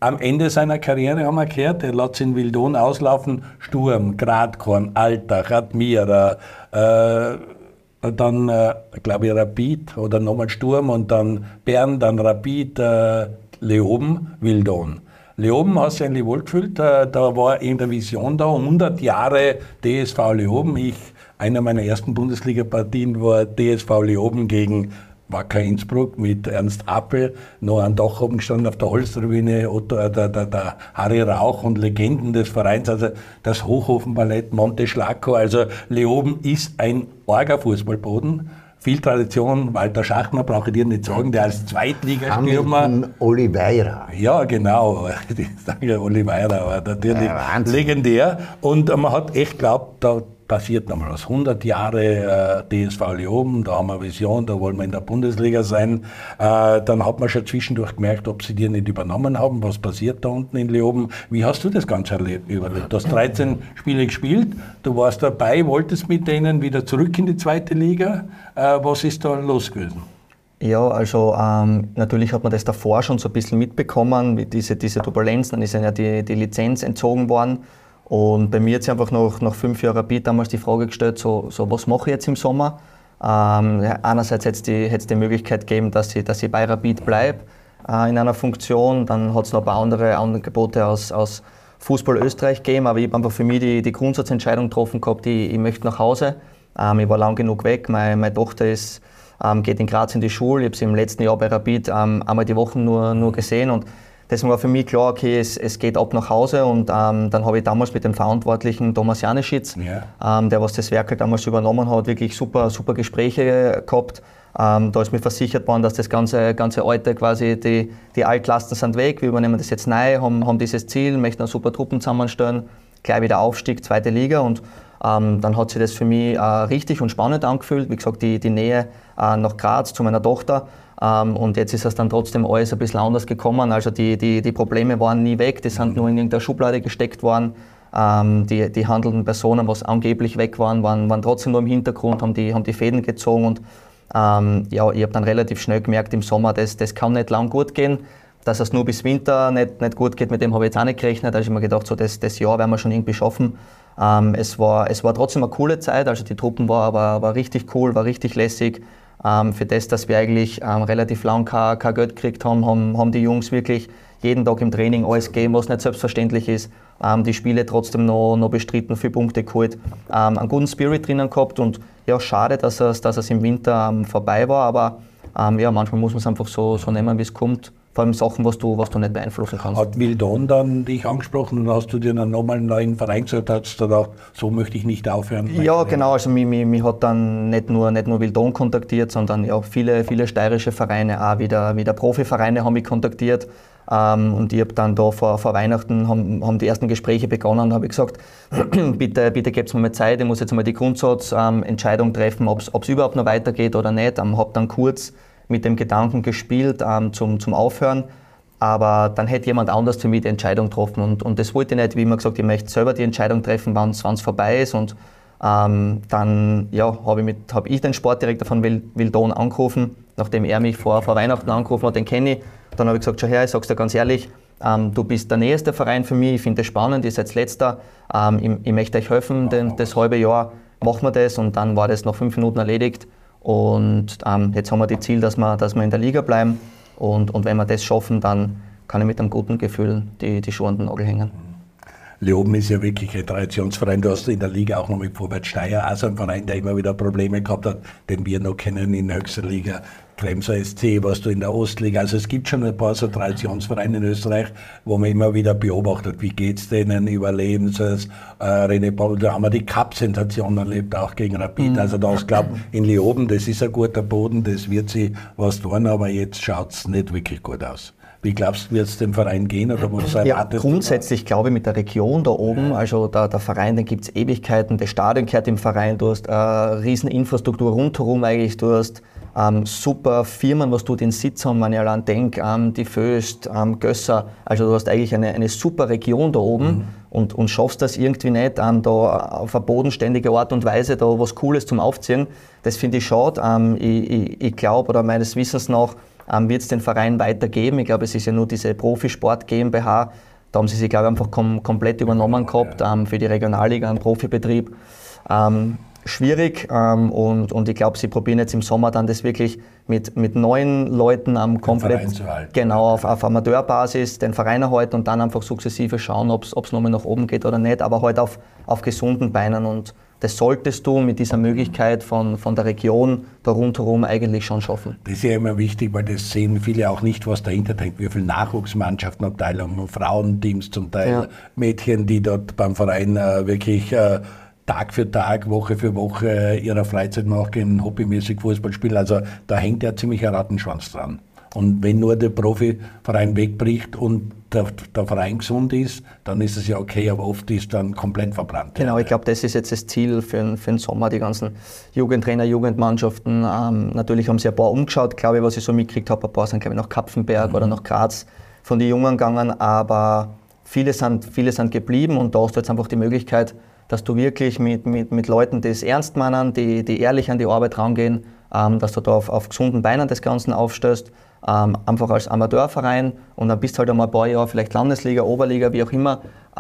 am Ende seiner Karriere haben wir gehört, er lässt in Wildon auslaufen, Sturm, Gradkorn, Altach, Admira, äh, dann, äh, glaube ich, Rapid oder nochmal Sturm und dann Bern, dann Rapid, äh, Leoben, Wildon. Leoben hast du eigentlich wohlgefühlt, da, da war irgendeine Vision da, hundert Jahre D S V Leoben. Ich, einer meiner ersten Bundesliga-Partien war D S V Leoben gegen Wacker Innsbruck mit Ernst Appel, noch an Dach oben gestanden auf der Holztribüne, Otto, der, der, der Harry Rauch und Legenden des Vereins, also das Hochhofenballett, Monte Schlacco, also Leoben ist ein arger Fußballboden. Viel Tradition, Walter Schachner, brauche ich dir nicht sagen, der als Zweitligastürmer.
Oliveira.
Ja, genau, ich sage Oliveira, aber natürlich ja, legendär. Und man hat echt geglaubt, da passiert nochmal was. hundert Jahre äh, D S V Leoben, da haben wir eine Vision, da wollen wir in der Bundesliga sein. Äh, dann hat man schon zwischendurch gemerkt, ob sie dir nicht übernommen haben, was passiert da unten in Leoben. Wie hast du das Ganze erlebt, überlebt? Du hast dreizehn Spiele gespielt, du warst dabei, wolltest mit denen wieder zurück in die zweite Liga. Äh, was ist da los gewesen?
Ja, also ähm, natürlich hat man das davor schon so ein bisschen mitbekommen, wie diese, diese Turbulenz, dann ist ja die, die Lizenz entzogen worden. Und bei mir hat sich einfach nach, nach fünf Jahren Rapid damals die Frage gestellt, so, so was mache ich jetzt im Sommer? Ähm, ja, einerseits hätte es die, hätte es die Möglichkeit gegeben, dass ich, dass ich bei Rapid bleibe äh, in einer Funktion. Dann hat es noch ein paar andere Angebote aus, aus Fußball Österreich gegeben, aber ich habe einfach für mich die, die Grundsatzentscheidung getroffen gehabt, ich, ich möchte nach Hause. Ähm, ich war lang genug weg, meine, meine Tochter ist, ähm, geht in Graz in die Schule, ich habe sie im letzten Jahr bei Rapid ähm, einmal die Woche nur, nur gesehen. Und deswegen war für mich klar, okay, es, es geht ab nach Hause und ähm, dann habe ich damals mit dem Verantwortlichen Thomas Janischitz, ja. ähm, der was das Werk damals übernommen hat, wirklich super, super Gespräche gehabt. Ähm, da ist mir versichert worden, dass das ganze, ganze Alte quasi, die, die Altlasten sind weg, wir übernehmen das jetzt neu, haben, haben dieses Ziel, möchten eine super Truppen zusammenstellen, gleich wieder Aufstieg, zweite Liga und ähm, dann hat sich das für mich äh, richtig und spannend angefühlt, wie gesagt, die, die Nähe äh, nach Graz zu meiner Tochter. Um, und jetzt ist es dann trotzdem alles ein bisschen anders gekommen. Also die, die, die Probleme waren nie weg, die sind nur in irgendeiner Schublade gesteckt worden. Um, die, die handelnden Personen, was angeblich weg waren, waren, waren trotzdem nur im Hintergrund, haben die, haben die Fäden gezogen. Und um, ja, ich habe dann relativ schnell gemerkt im Sommer, das, das kann nicht lang gut gehen. Dass es nur bis Winter nicht, nicht gut geht, mit dem habe ich jetzt auch nicht gerechnet. Da habe ich mir gedacht, so das, das Jahr werden wir schon irgendwie schaffen. Um, es, war, es war trotzdem eine coole Zeit, also die Truppen war, war, war richtig cool, war richtig lässig. Ähm, für das, dass wir eigentlich ähm, relativ lang kein, kein Geld gekriegt haben, haben, haben die Jungs wirklich jeden Tag im Training alles gegeben, was nicht selbstverständlich ist. Ähm, die Spiele trotzdem noch, noch bestritten, viele Punkte geholt, ähm, einen guten Spirit drinnen gehabt und ja, schade, dass es, dass es im Winter ähm, vorbei war, aber ähm, ja, manchmal muss man es einfach so, so nehmen, wie es kommt. Vor allem Sachen, was du, was du nicht beeinflussen kannst.
Hat Wildon dann dich angesprochen und hast du dir dann nochmal einen neuen Verein gesagt, hast du gedacht, so möchte ich nicht aufhören?
Ja, genau. Also mich, mich, mich hat dann nicht nur, nicht nur Wildon kontaktiert, sondern ja, viele, viele steirische Vereine, auch wieder, wieder Profivereine haben mich kontaktiert. Ähm, und ich habe dann da vor, vor Weihnachten, haben, haben die ersten Gespräche begonnen und habe gesagt, bitte, bitte gebt mir mal Zeit, ich muss jetzt mal die Grundsatzentscheidung ähm, treffen, ob es überhaupt noch weitergeht oder nicht. Ähm, habe dann kurz mit dem Gedanken gespielt ähm, zum, zum Aufhören, aber dann hätte jemand anders für mich die Entscheidung getroffen und, und das wollte ich nicht, wie immer gesagt, ich möchte selber die Entscheidung treffen, wann es vorbei ist und ähm, dann ja, habe ich, hab ich den Sportdirektor von Wildon angerufen, nachdem er mich vor, vor Weihnachten angerufen hat, den kenne ich, dann habe ich gesagt, schau her, ich sag's dir ganz ehrlich, ähm, du bist der nächste Verein für mich, ich finde das spannend, ihr seid letzter, ähm, ich, ich möchte euch helfen, denn das halbe Jahr machen wir das und dann war das nach fünf Minuten erledigt. Und ähm, jetzt haben wir das Ziel, dass wir, dass wir in der Liga bleiben. Und, und wenn wir das schaffen, dann kann ich mit einem guten Gefühl die, die Schuhe an den Nagel hängen.
Leoben ist ja wirklich ein Traditionsverein. Du hast in der Liga auch noch mit Vorwärts Steyr, also ein Verein, der immer wieder Probleme gehabt hat, den wir noch kennen in der höchster Liga. Kremser S C, was du in der Ostliga. Also es gibt schon ein paar so Traditionsvereine in Österreich, wo man immer wieder beobachtet, wie geht's denen, überleben sie es. Äh, René Paul, da haben wir die Cup-Sensation erlebt, auch gegen Rapid. Mhm. Also da ist, glaube ich, in Leoben, das ist ein guter Boden, das wird sie was tun, aber jetzt schaut's nicht wirklich gut aus. Wie glaubst du, wird es dem Verein gehen? Oder was
ja, grundsätzlich glaube ich mit der Region da oben, ja. Also der, der Verein, den gibt es Ewigkeiten, das Stadion gehört im Verein, du hast eine riesen Infrastruktur rundherum eigentlich, du hast ähm, super Firmen, was du den Sitz haben, wenn ich allein denke, ähm, die Föst, ähm, Gösser, also du hast eigentlich eine, eine super Region da oben mhm. und, und schaffst das irgendwie nicht, ähm, da auf eine bodenständige Art und Weise da was Cooles zum Aufziehen. Das finde ich schade. Ähm, ich ich, ich glaube, oder meines Wissens nach, ähm, wird es den Verein weitergeben. Ich glaube, es ist ja nur diese Profisport GmbH. Da haben sie sich, glaube ich, einfach kom komplett übernommen gehabt ähm, für die Regionalliga, einen Profibetrieb. Ähm, schwierig ähm, und, und ich glaube, sie probieren jetzt im Sommer dann das wirklich mit, mit neuen Leuten ähm, komplett genau auf, auf Amateurbasis den Verein erhalten und dann einfach sukzessive schauen, ob es nochmal nach oben geht oder nicht, aber halt auf, auf gesunden Beinen, und das solltest du mit dieser Möglichkeit von, von der Region da rundherum eigentlich schon schaffen.
Das ist ja immer wichtig, weil das sehen viele auch nicht, was dahinter denkt. Wie viele Nachwuchsmannschaften, Abteilungen, Frauenteams zum Teil, ja. Mädchen, die dort beim Verein äh, wirklich äh, Tag für Tag, Woche für Woche ihrer Freizeit nachgehen, hobbymäßig Fußball spielen. Also da hängt ja ziemlich ein Rattenschwanz dran. Und wenn nur der Profiverein wegbricht und der, der Verein gesund ist, dann ist es ja okay, aber oft ist dann komplett verbrannt.
Genau, ich glaube, das ist jetzt das Ziel für, für den Sommer, die ganzen Jugendtrainer, Jugendmannschaften. Ähm, natürlich haben sie ein paar umgeschaut, glaube ich, was ich so mitgekriegt habe. Ein paar sind, glaube ich, nach Kapfenberg mhm. oder nach Graz von den Jungen gegangen, aber viele sind, viele sind geblieben, und da hast du jetzt einfach die Möglichkeit, dass du wirklich mit, mit, mit Leuten, die es ernst meinen, die, die ehrlich an die Arbeit rangehen, ähm, dass du da auf, auf gesunden Beinen das Ganze aufstößt, ähm, einfach als Amateurverein, und dann bist du halt einmal ein paar Jahre vielleicht Landesliga, Oberliga, wie auch immer,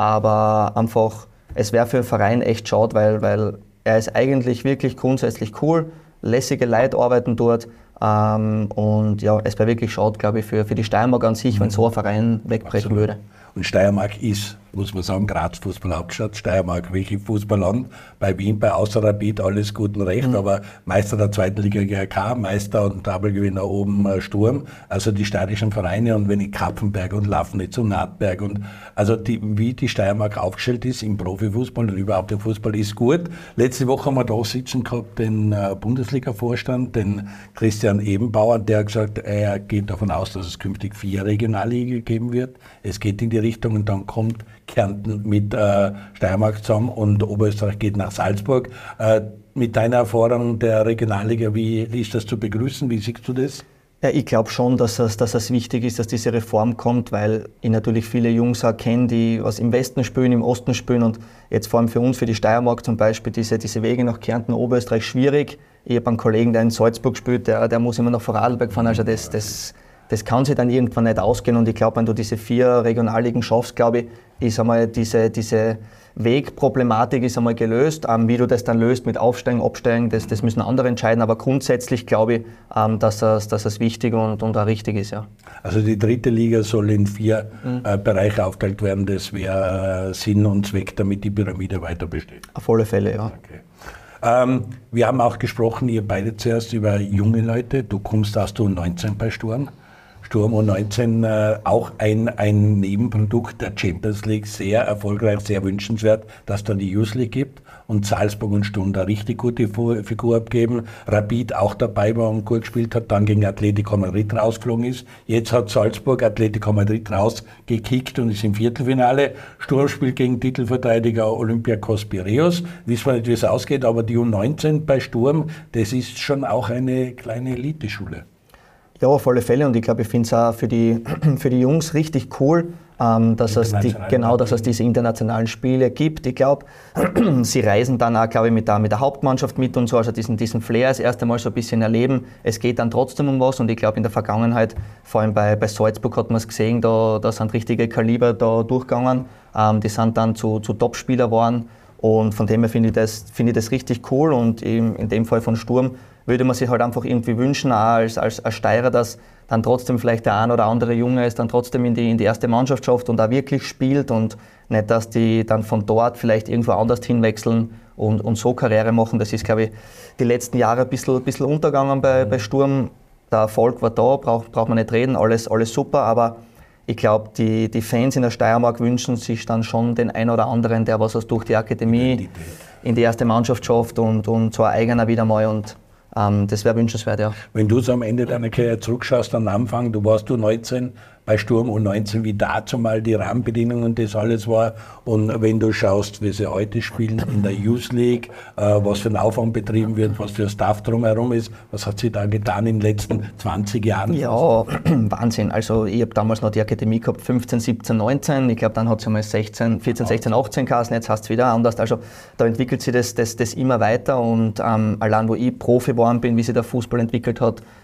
aber einfach, es wäre für den Verein echt schade, weil, weil er ist eigentlich wirklich grundsätzlich cool, lässige Leute arbeiten dort, ähm, und ja, es wäre wirklich schade, glaube ich, für, für die Steiermark an sich, mhm. wenn so ein Verein wegbrechen Absolut. würde.
Und Steiermark ist, muss man sagen, Graz Fußballhauptstadt, Steiermark wirklich Fußballland, bei Wien, bei Außer Rapid alles gut und recht, mhm. aber Meister der zweiten Liga G R K, Meister und Tabelgewinner oben äh, Sturm, also die steirischen Vereine, und wenn ich Kapfenberg und Lafnitz und Nahtberg und also die, wie die Steiermark aufgestellt ist im Profifußball und überhaupt im Fußball ist gut. Letzte Woche haben wir da sitzen gehabt den äh, Bundesliga-Vorstand, den Christian Ebenbauer, der hat gesagt, er geht davon aus, dass es künftig vier Regionalliga geben wird. Es geht in die Richtung, und dann kommt Kärnten mit äh, Steiermark zusammen und Oberösterreich geht nach Salzburg. Äh, mit deiner Erfahrung der Regionalliga, wie ist das zu begrüßen? Wie siehst du das?
Ja, ich glaube schon, dass es, dass es wichtig ist, dass diese Reform kommt, weil ich natürlich viele Jungs auch kenne, die was im Westen spielen, im Osten spielen, und jetzt vor allem für uns, für die Steiermark zum Beispiel, diese, diese Wege nach Kärnten, Oberösterreich schwierig. Ich habe einen Kollegen, der in Salzburg spielt, der, der muss immer nach Vorarlberg fahren, also das, das Das kann sich dann irgendwann nicht ausgehen, und ich glaube, wenn du diese vier Regionalligen schaffst, glaube ich, ist einmal diese, diese Wegproblematik ist einmal gelöst. Ähm, wie du das dann löst mit Aufsteigen, Absteigen, das, das müssen andere entscheiden, aber grundsätzlich glaube ich, ähm, dass es, dass es wichtig und, und auch richtig ist. Ja.
Also die dritte Liga soll in vier mhm. äh, Bereiche aufgeteilt werden, das wäre äh, Sinn und Zweck, damit die Pyramide weiter besteht.
Auf alle Fälle, ja.
Okay. Ähm, wir haben auch gesprochen, ihr beide zuerst, über junge Leute. Du kommst aus der U neunzehn bei Sturm. Sturm U neunzehn, äh, auch ein, ein Nebenprodukt der Champions League, sehr erfolgreich, sehr wünschenswert, dass da die Youth League gibt, und Salzburg und Sturm da richtig gute Figur abgeben. Rapid auch dabei war und gut gespielt hat, dann gegen Atletico Madrid rausgeflogen ist. Jetzt hat Salzburg Atletico Madrid rausgekickt und ist im Viertelfinale. Sturm spielt gegen Titelverteidiger Olympiakos Piräus. Wissen wir nicht, wie es ausgeht, aber die U neunzehn bei Sturm, das ist schon auch eine kleine Eliteschule.
Ja, auf alle Fälle, und ich glaube, ich finde es auch für die, für die Jungs richtig cool, ähm, dass, es die, genau, dass es diese internationalen Spiele gibt. Ich glaube, sie reisen dann auch, glaube ich, mit der, mit der Hauptmannschaft mit und so, also diesen, diesen Flair das erste Mal so ein bisschen erleben. Es geht dann trotzdem um was, und ich glaube, in der Vergangenheit, vor allem bei, bei Salzburg hat man es gesehen, da, da sind richtige Kaliber da durchgegangen, ähm, die sind dann zu, zu Topspieler geworden, und von dem her finde ich, das, find ich das richtig cool, und in, in dem Fall von Sturm würde man sich halt einfach irgendwie wünschen, auch als, als, als Steirer, dass dann trotzdem vielleicht der ein oder andere Junge ist, dann trotzdem in die, in die erste Mannschaft schafft und auch wirklich spielt, und nicht, dass die dann von dort vielleicht irgendwo anders hinwechseln und, und so Karriere machen. Das ist, glaube ich, die letzten Jahre ein bisschen, ein bisschen untergegangen bei, bei Sturm. Der Erfolg war da, braucht, braucht man nicht reden, alles, alles super, aber ich glaube, die, die Fans in der Steiermark wünschen sich dann schon den einen oder anderen, der was durch die Akademie in die erste Mannschaft schafft, und, und so ein eigener wieder mal, und Ähm, das wäre wünschenswert, ja.
Wenn du so am Ende deiner Karriere zurückschaust, am Anfang, du warst du neunzehn bei Sturm U neunzehn, wie dazu mal die Rahmenbedingungen und das alles war, und wenn du schaust, wie sie heute spielen in der Youth League, äh, was für ein Aufwand betrieben wird, was für ein Staff drumherum ist, was hat sich da getan in den letzten zwanzig Jahren?
Ja, Wahnsinn. Also ich habe damals noch die Akademie gehabt, fünfzehn, siebzehn, neunzehn, ich glaube dann hat es einmal sechzehn, vierzehn, sechzehn, achtzehn geheißen, jetzt heißt es wieder anders. Also da entwickelt sich das, das, das immer weiter, und ähm, allein wo ich Profi geworden bin, wie sich der Fußball entwickelt hat,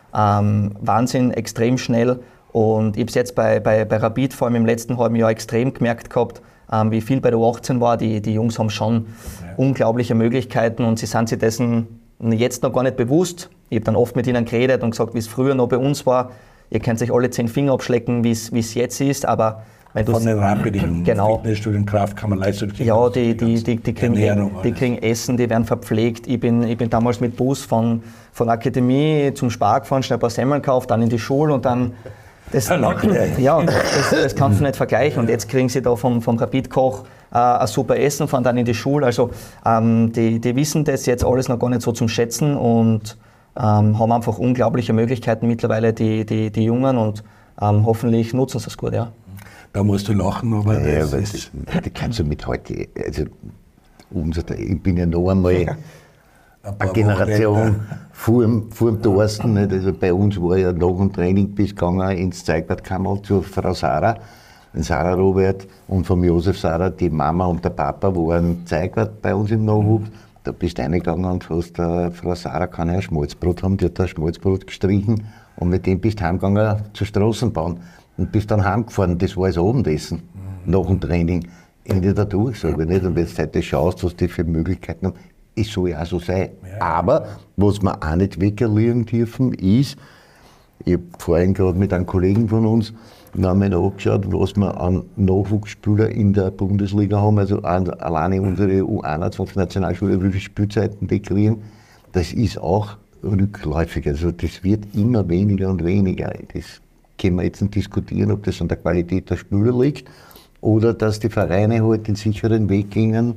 Ähm, Wahnsinn, extrem schnell. Und ich habe es jetzt bei, bei, bei Rapid, vor allem im letzten halben Jahr, extrem gemerkt gehabt, ähm, wie viel bei der U achtzehn war. Die, die Jungs haben schon ja. unglaubliche Möglichkeiten und sie sind sich dessen jetzt noch gar nicht bewusst. Ich habe dann oft mit ihnen geredet und gesagt, wie es früher noch bei uns war. Ihr könnt euch alle zehn Finger abschlecken, wie es jetzt ist, aber weil
von den Rahmenbedingungen,
genau.
Fitnessstudien, Kraftkammerleistung.
Ja, die, die, die, die, kriegen,
Ernährung,
die kriegen Essen, die werden verpflegt. Ich bin, ich bin damals mit Bus von, von der Akademie zum Spar gefahren, schnell ein paar Semmeln gekauft, dann in die Schule und dann... Das, ja, das, das kannst du nicht vergleichen. Und jetzt kriegen sie da vom, vom Rapid-Koch äh, ein super Essen, fahren dann in die Schule. Also ähm, die, die wissen das jetzt alles noch gar nicht so zum Schätzen und ähm, haben einfach unglaubliche Möglichkeiten mittlerweile, die, die, die Jungen, und ähm, hoffentlich nutzen sie es gut, ja.
Da musst du lachen, aber
ja,
das
aber
ist...
Das, das kannst du mit heute, also unser, ich bin ja noch einmal eine, eine Generation vor dem, vor dem Thorsten, nicht? Also bei uns war ja nach dem Training bis gegangen ins Zeigwertkammerl zur Frau Sarah, den Sarah Robert, und vom Josef Sarah, die Mama und der Papa waren Zeigwart bei uns im Nachwuchs. Da bist du reingegangen und hast, äh, Frau Sarah kann ja ein Schmalzbrot haben, die hat ein Schmalzbrot gestrichen und mit dem bist du heimgegangen zur Straßenbahn und bist dann heimgefahren. Das war das Abendessen mhm. nach dem Training. Ende der Durchsage, nicht? Und wenn du heute schaust, was die für Möglichkeiten haben, es soll ja auch so sein. Ja. Aber was wir auch nicht wegerlegen dürfen, ist, ich habe vorhin gerade mit einem Kollegen von uns nochmal nachgeschaut, was wir an Nachwuchsspieler in der Bundesliga haben. Also an, alleine unsere U einundzwanzig-Nationalspieler, wie viele Spielzeiten die kriegen, das ist auch rückläufig. Also das wird immer weniger und weniger. Das können wir jetzt nicht diskutieren, ob das an der Qualität der Spieler liegt oder dass die Vereine halt den sicheren Weg gingen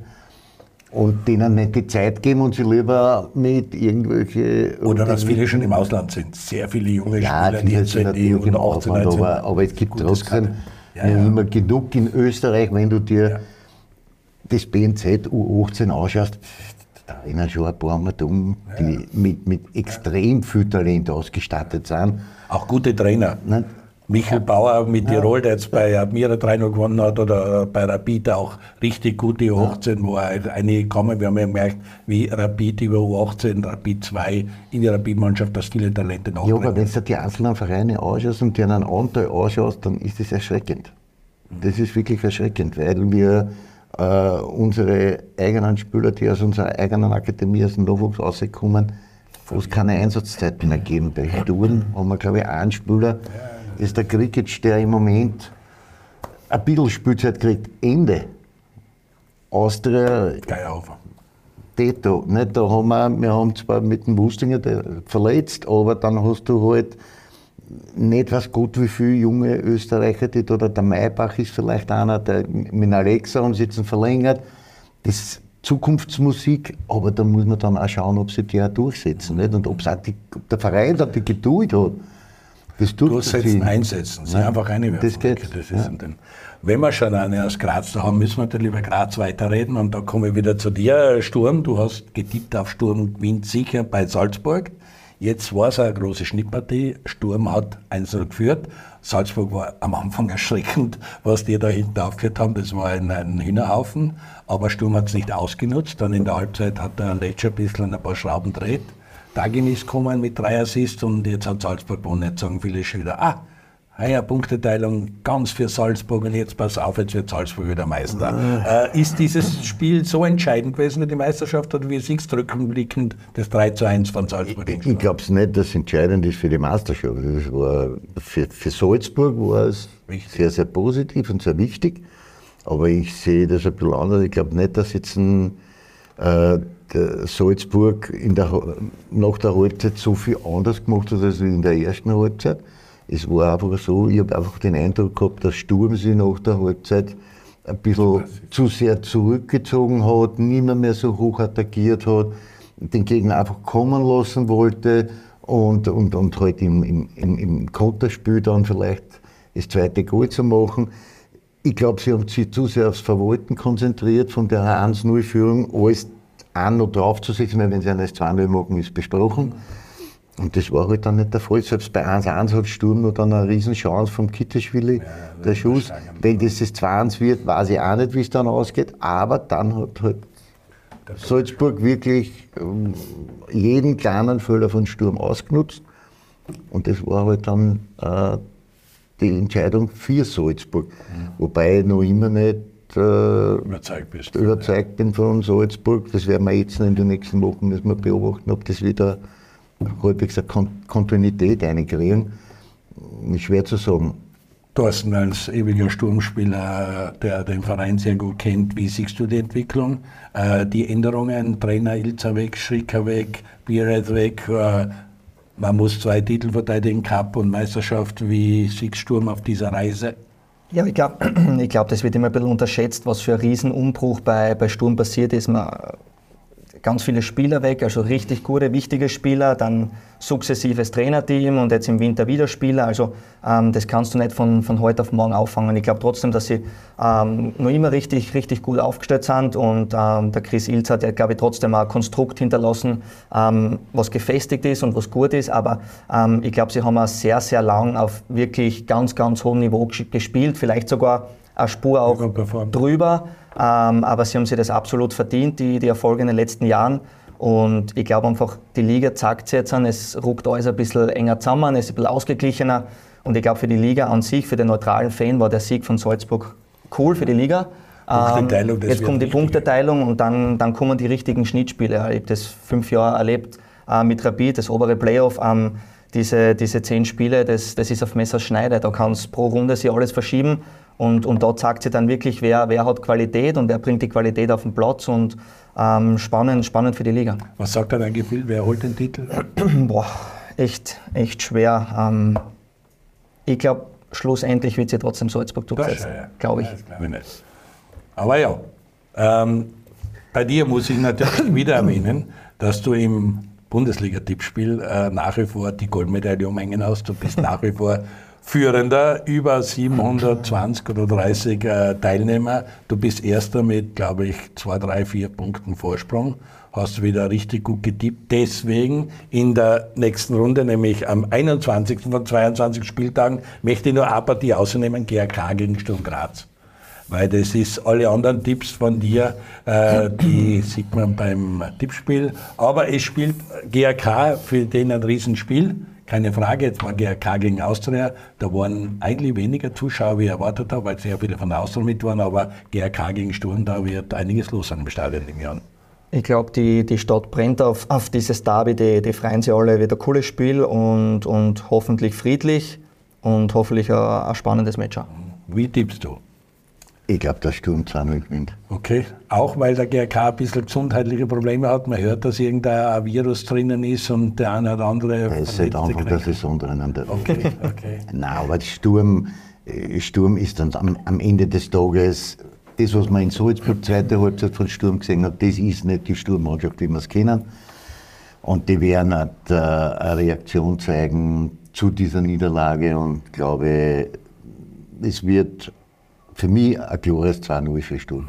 und denen nicht die Zeit geben und sie lieber mit irgendwelche...
Oder dass viele schon im Ausland sind. Sehr viele junge
ja,
Spieler, die jetzt sind die
im Ausland, aber, aber es gibt trotzdem
ja, ja.
immer genug in Österreich, wenn du dir ja. das B N Z U achtzehn anschaust, da erinnern schon ein paar mal um, die ja. mit, mit extrem ja. viel Talent ausgestattet sind.
Auch gute Trainer.
Nein.
Michael Bauer mit ja. Tirol, der jetzt bei Admira drei null gewonnen hat, oder bei Rapid auch richtig gute U achtzehn, ja. wo einige kommen. Wir haben ja gemerkt, wie Rapid über U achtzehn, Rapid zwei in die Rapid-Mannschaft, dass viele Talente nachbringen.
Ja, aber wenn du die einzelnen Vereine anschaust und dir einen Anteil anschaust, dann ist das erschreckend. Das ist wirklich erschreckend, weil wir äh, unsere eigenen Spieler, die aus unserer eigenen Akademie, aus dem Nachwuchs rauskommen, fast keine Einsatzzeiten mehr geben. Bei Sturm haben wir, glaube ich, einen Spieler, das ist der Krikic, der im Moment ein bisschen Spielzeit kriegt. Ende. Austria, Teto. Nicht? Da haben wir, wir haben zwar mit dem Wustinger verletzt, aber dann hast du halt nicht was gut wie viele junge Österreicher, die da, der Maybach ist vielleicht einer, der mit Alexa haben sie jetzt verlängert. Das ist Zukunftsmusik, aber da muss man dann auch schauen, ob sie die auch durchsetzen. Nicht? Und ob's auch die, ob der Verein da die Geduld hat. Das
Durchsetzen, einsetzen, sie einfach reinwerfen.
Das geht.
Das ist ja. den, wenn wir schon eine aus Graz da haben, müssen wir natürlich über Graz weiterreden. Und da komme ich wieder zu dir, Sturm. Du hast getippt auf Sturm gewinnt sicher bei Salzburg. Jetzt war es eine große Schnittpartie. Sturm hat eins null geführt. Salzburg war am Anfang erschreckend, was die da hinten aufgeführt haben. Das war ein, ein Hühnerhaufen. Aber Sturm hat es nicht ausgenutzt. Dann in der Halbzeit hat der Lecce ein bisschen ein paar Schrauben gedreht. Dagin ist gekommen mit drei Assists und jetzt hat Salzburg gewonnen. Jetzt sagen viele schon wieder, ah, heuer Punkteteilung ganz für Salzburg und jetzt pass auf, jetzt wird Salzburg wieder Meister. Äh, ist dieses Spiel so entscheidend gewesen für die Meisterschaft oder wie siehst du rückblickend das drei zu eins von Salzburg?
Ich, ich glaube es nicht, dass es entscheidend ist für die Meisterschaft. Das war, für, für Salzburg war es wichtig. Sehr, sehr positiv und sehr wichtig. Aber ich sehe das ein bisschen anders. Ich glaube nicht, dass jetzt ein äh, der Salzburg in der, nach der Halbzeit so viel anders gemacht hat als in der ersten Halbzeit. Es war einfach so, ich habe einfach den Eindruck gehabt, dass Sturm sich nach der Halbzeit ein bisschen zu sehr zurückgezogen hat, nicht mehr, mehr so hoch attackiert hat, den Gegner einfach kommen lassen wollte und, und, und halt im, im, im Konterspiel dann vielleicht das zweite Goal zu machen. Ich glaube, sie haben sich zu sehr aufs Verwalten konzentriert von der eins null Führung, alles an noch draufzusetzen, weil wenn sie eines zwei null machen, ist besprochen. Und das war halt dann nicht der Fall. Selbst bei eins eins hat Sturm noch dann eine Riesenchance vom Kitteschwili, ja, der Schuss. Wenn das das zwei eins wird, weiß ich auch nicht, wie es dann ausgeht. Aber dann hat halt Salzburg wirklich jeden kleinen Fehler von Sturm ausgenutzt. Und das war halt dann äh, die Entscheidung für Salzburg. Mhm. Wobei ich noch immer nicht äh, überzeugt, bist. überzeugt bin von Salzburg. Das werden wir jetzt in den nächsten Wochen müssen wir beobachten, ob das wieder halbwegs eine Kontinuität reinkriegen. Ist schwer zu sagen.
Thorsten, als ewiger Sturmspieler, der den Verein sehr gut kennt, wie siehst du die Entwicklung? Äh, die Änderungen, Trainer Ilzer weg, Schricker weg, Bieret weg, äh, man muss zwei Titel verteidigen, Cup und Meisterschaft. Wie siehst Sturm auf dieser Reise?
Ja, ich glaube, ich glaub, das wird immer ein bisschen unterschätzt, was für ein Riesenumbruch bei, bei Sturm passiert ist. Man, ganz viele Spieler weg, also richtig gute, wichtige Spieler, dann sukzessives Trainerteam und jetzt im Winter wieder Spieler. Also ähm, das kannst du nicht von, von heute auf morgen auffangen. Ich glaube trotzdem, dass sie ähm, noch immer richtig, richtig gut aufgestellt sind und ähm, der Chris Ilzer hat ja, glaube ich, trotzdem ein Konstrukt hinterlassen, ähm, was gefestigt ist und was gut ist, aber ähm, ich glaube, sie haben auch sehr, sehr lang auf wirklich ganz, ganz hohem Niveau gespielt, vielleicht sogar eine Spur auch drüber. Ähm, aber sie haben sich das absolut verdient, die, die Erfolge in den letzten Jahren. Und ich glaube einfach, die Liga zeigt sich jetzt an, es rückt alles ein bisschen enger zusammen, es ist ein bisschen ausgeglichener. Und ich glaube, für die Liga an sich, für den neutralen Fan, war der Sieg von Salzburg cool für die Liga. Ähm, jetzt kommt die Punkteteilung und dann, dann kommen die richtigen Schnittspiele. Ich habe das fünf Jahre erlebt äh, mit Rapid, das obere Playoff. Ähm, diese, diese zehn Spiele, das, das ist auf Messerschneide. Da kann es pro Runde sich alles verschieben. Und, und da zeigt sich dann wirklich, wer, wer hat Qualität und wer bringt die Qualität auf den Platz und ähm, spannend, spannend für die Liga.
Was sagt da dein Gefühl, wer holt den Titel?
Boah, echt, echt schwer. Ähm, ich glaube, schlussendlich wird sie trotzdem Salzburg durchsetzen, ja, ja. glaube ich. Ja, das glaube ich nicht.
Aber ja, ähm, bei dir muss ich natürlich wieder erwähnen, dass du im Bundesliga-Tippspiel äh, nach wie vor die Goldmedaille umhängen hast. Du bist nach wie vor Führender, über siebenhundertzwanzig oder dreißig äh, Teilnehmer. Du bist Erster mit, glaube ich, zwei, drei, vier Punkten Vorsprung. Hast wieder richtig gut getippt. Deswegen in der nächsten Runde, nämlich am einundzwanzigsten von zweiundzwanzig Spieltagen, möchte ich nur eine Partie ausnehmen, G A K gegen Sturm Graz. Weil das ist alle anderen Tipps von dir, äh, die sieht man beim Tippspiel. Aber es spielt G A K für den ein Riesenspiel. Keine Frage, jetzt war G A K gegen Austria, da waren eigentlich weniger Zuschauer, wie ich erwartet habe, weil sehr viele von der Austria mit waren, aber G A K gegen Sturm, da wird einiges los an dem Stadion im Jahr.
Ich glaube, die, die Stadt brennt auf, auf dieses Derby, die, die freuen sich alle, wieder ein cooles Spiel und, und hoffentlich friedlich und hoffentlich ein, ein spannendes Match.
Wie tippst du?
Ich glaube, der Sturm zwei null gewinnt.
Okay, auch weil der G A K ein bisschen gesundheitliche Probleme hat. Man hört, dass irgendein Virus drinnen ist und der eine oder andere...
Da ist seit Anfang der Saison drinnen.
Okay, okay.
Nein, aber Sturm, Sturm ist dann am, am Ende des Tages, das, was man in Salzburg zweite Halbzeit von Sturm gesehen hat, das ist nicht die Sturmmannschaft, wie wir es kennen. Und die werden halt, äh, eine Reaktion zeigen zu dieser Niederlage und glaube, es wird für mich ein klares zwei null für Sturm.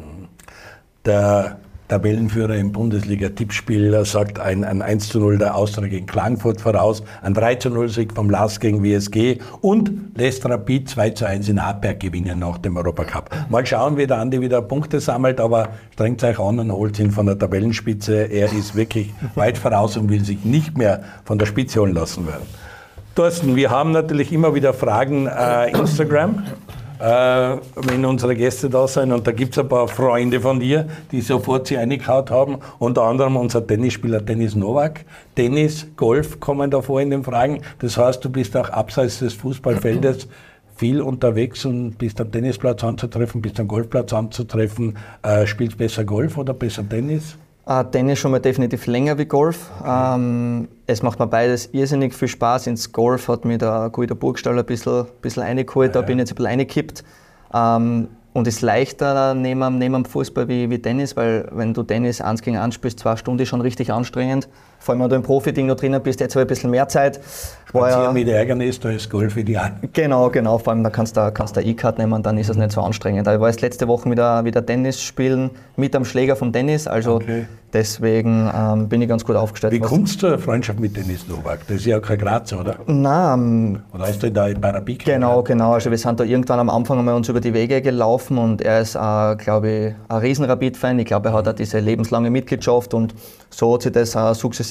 Der Tabellenführer im Bundesliga-Tippspiel sagt ein, ein eins zu null der Austria gegen Klagenfurt voraus, ein drei zu null Sieg vom Lask gegen W S G und lässt Rapid zwei zu eins in Hartberg gewinnen nach dem Europacup. Mal schauen, wie der Andi wieder Punkte sammelt, aber strengt euch an und holt ihn von der Tabellenspitze. Er ist wirklich weit voraus und will sich nicht mehr von der Spitze holen lassen werden. Thorsten, wir haben natürlich immer wieder Fragen äh, Instagram. Äh, wenn unsere Gäste da sind und da gibt es ein paar Freunde von dir, die sofort sich eingehaut haben, unter anderem unser Tennisspieler Dennis Novak. Tennis, Golf kommen da vor in den Fragen, das heißt, du bist auch abseits des Fußballfeldes viel unterwegs und bist am Tennisplatz anzutreffen, bist am Golfplatz anzutreffen. Äh, spielst besser Golf oder besser Tennis?
Uh, Tennis schon mal definitiv länger wie Golf. Ähm, es macht mir beides irrsinnig viel Spaß. Ins Golf hat mich der Guido Burgstall ein bisschen, bisschen reingeholt, ja, da bin ich jetzt ein bisschen reingekippt. Ähm, und ist leichter neben, neben dem Fußball wie, wie Tennis, weil wenn du Tennis eins gegen eins spielst, zwei Stunden ist schon richtig anstrengend. Vor allem, wenn du im Profi-Ding noch drinnen bist, jetzt habe ich ein bisschen mehr Zeit.
Spazieren ja, mit Ärgernis, da ist Golf ideal.
Genau, genau. Vor allem, da kannst du kannst eine E-Card nehmen, dann ist es nicht so anstrengend. Ich war jetzt letzte Woche wieder, wieder Tennis spielen, mit am Schläger vom Tennis, also okay. Deswegen ähm, bin ich ganz gut aufgestellt.
Wie kommst du zur Freundschaft mit Dennis Novak? Das ist ja kein Grazer, oder?
Nein.
Oder hast du ihn da bei Rapid?
Genau, genau. Also wir sind da irgendwann am Anfang einmal uns über die Wege gelaufen und er ist, äh, glaube ich, ein riesen Rapid-Fan. Ich glaube, er hat auch diese lebenslange Mitgliedschaft und so hat sich das äh, sukzessive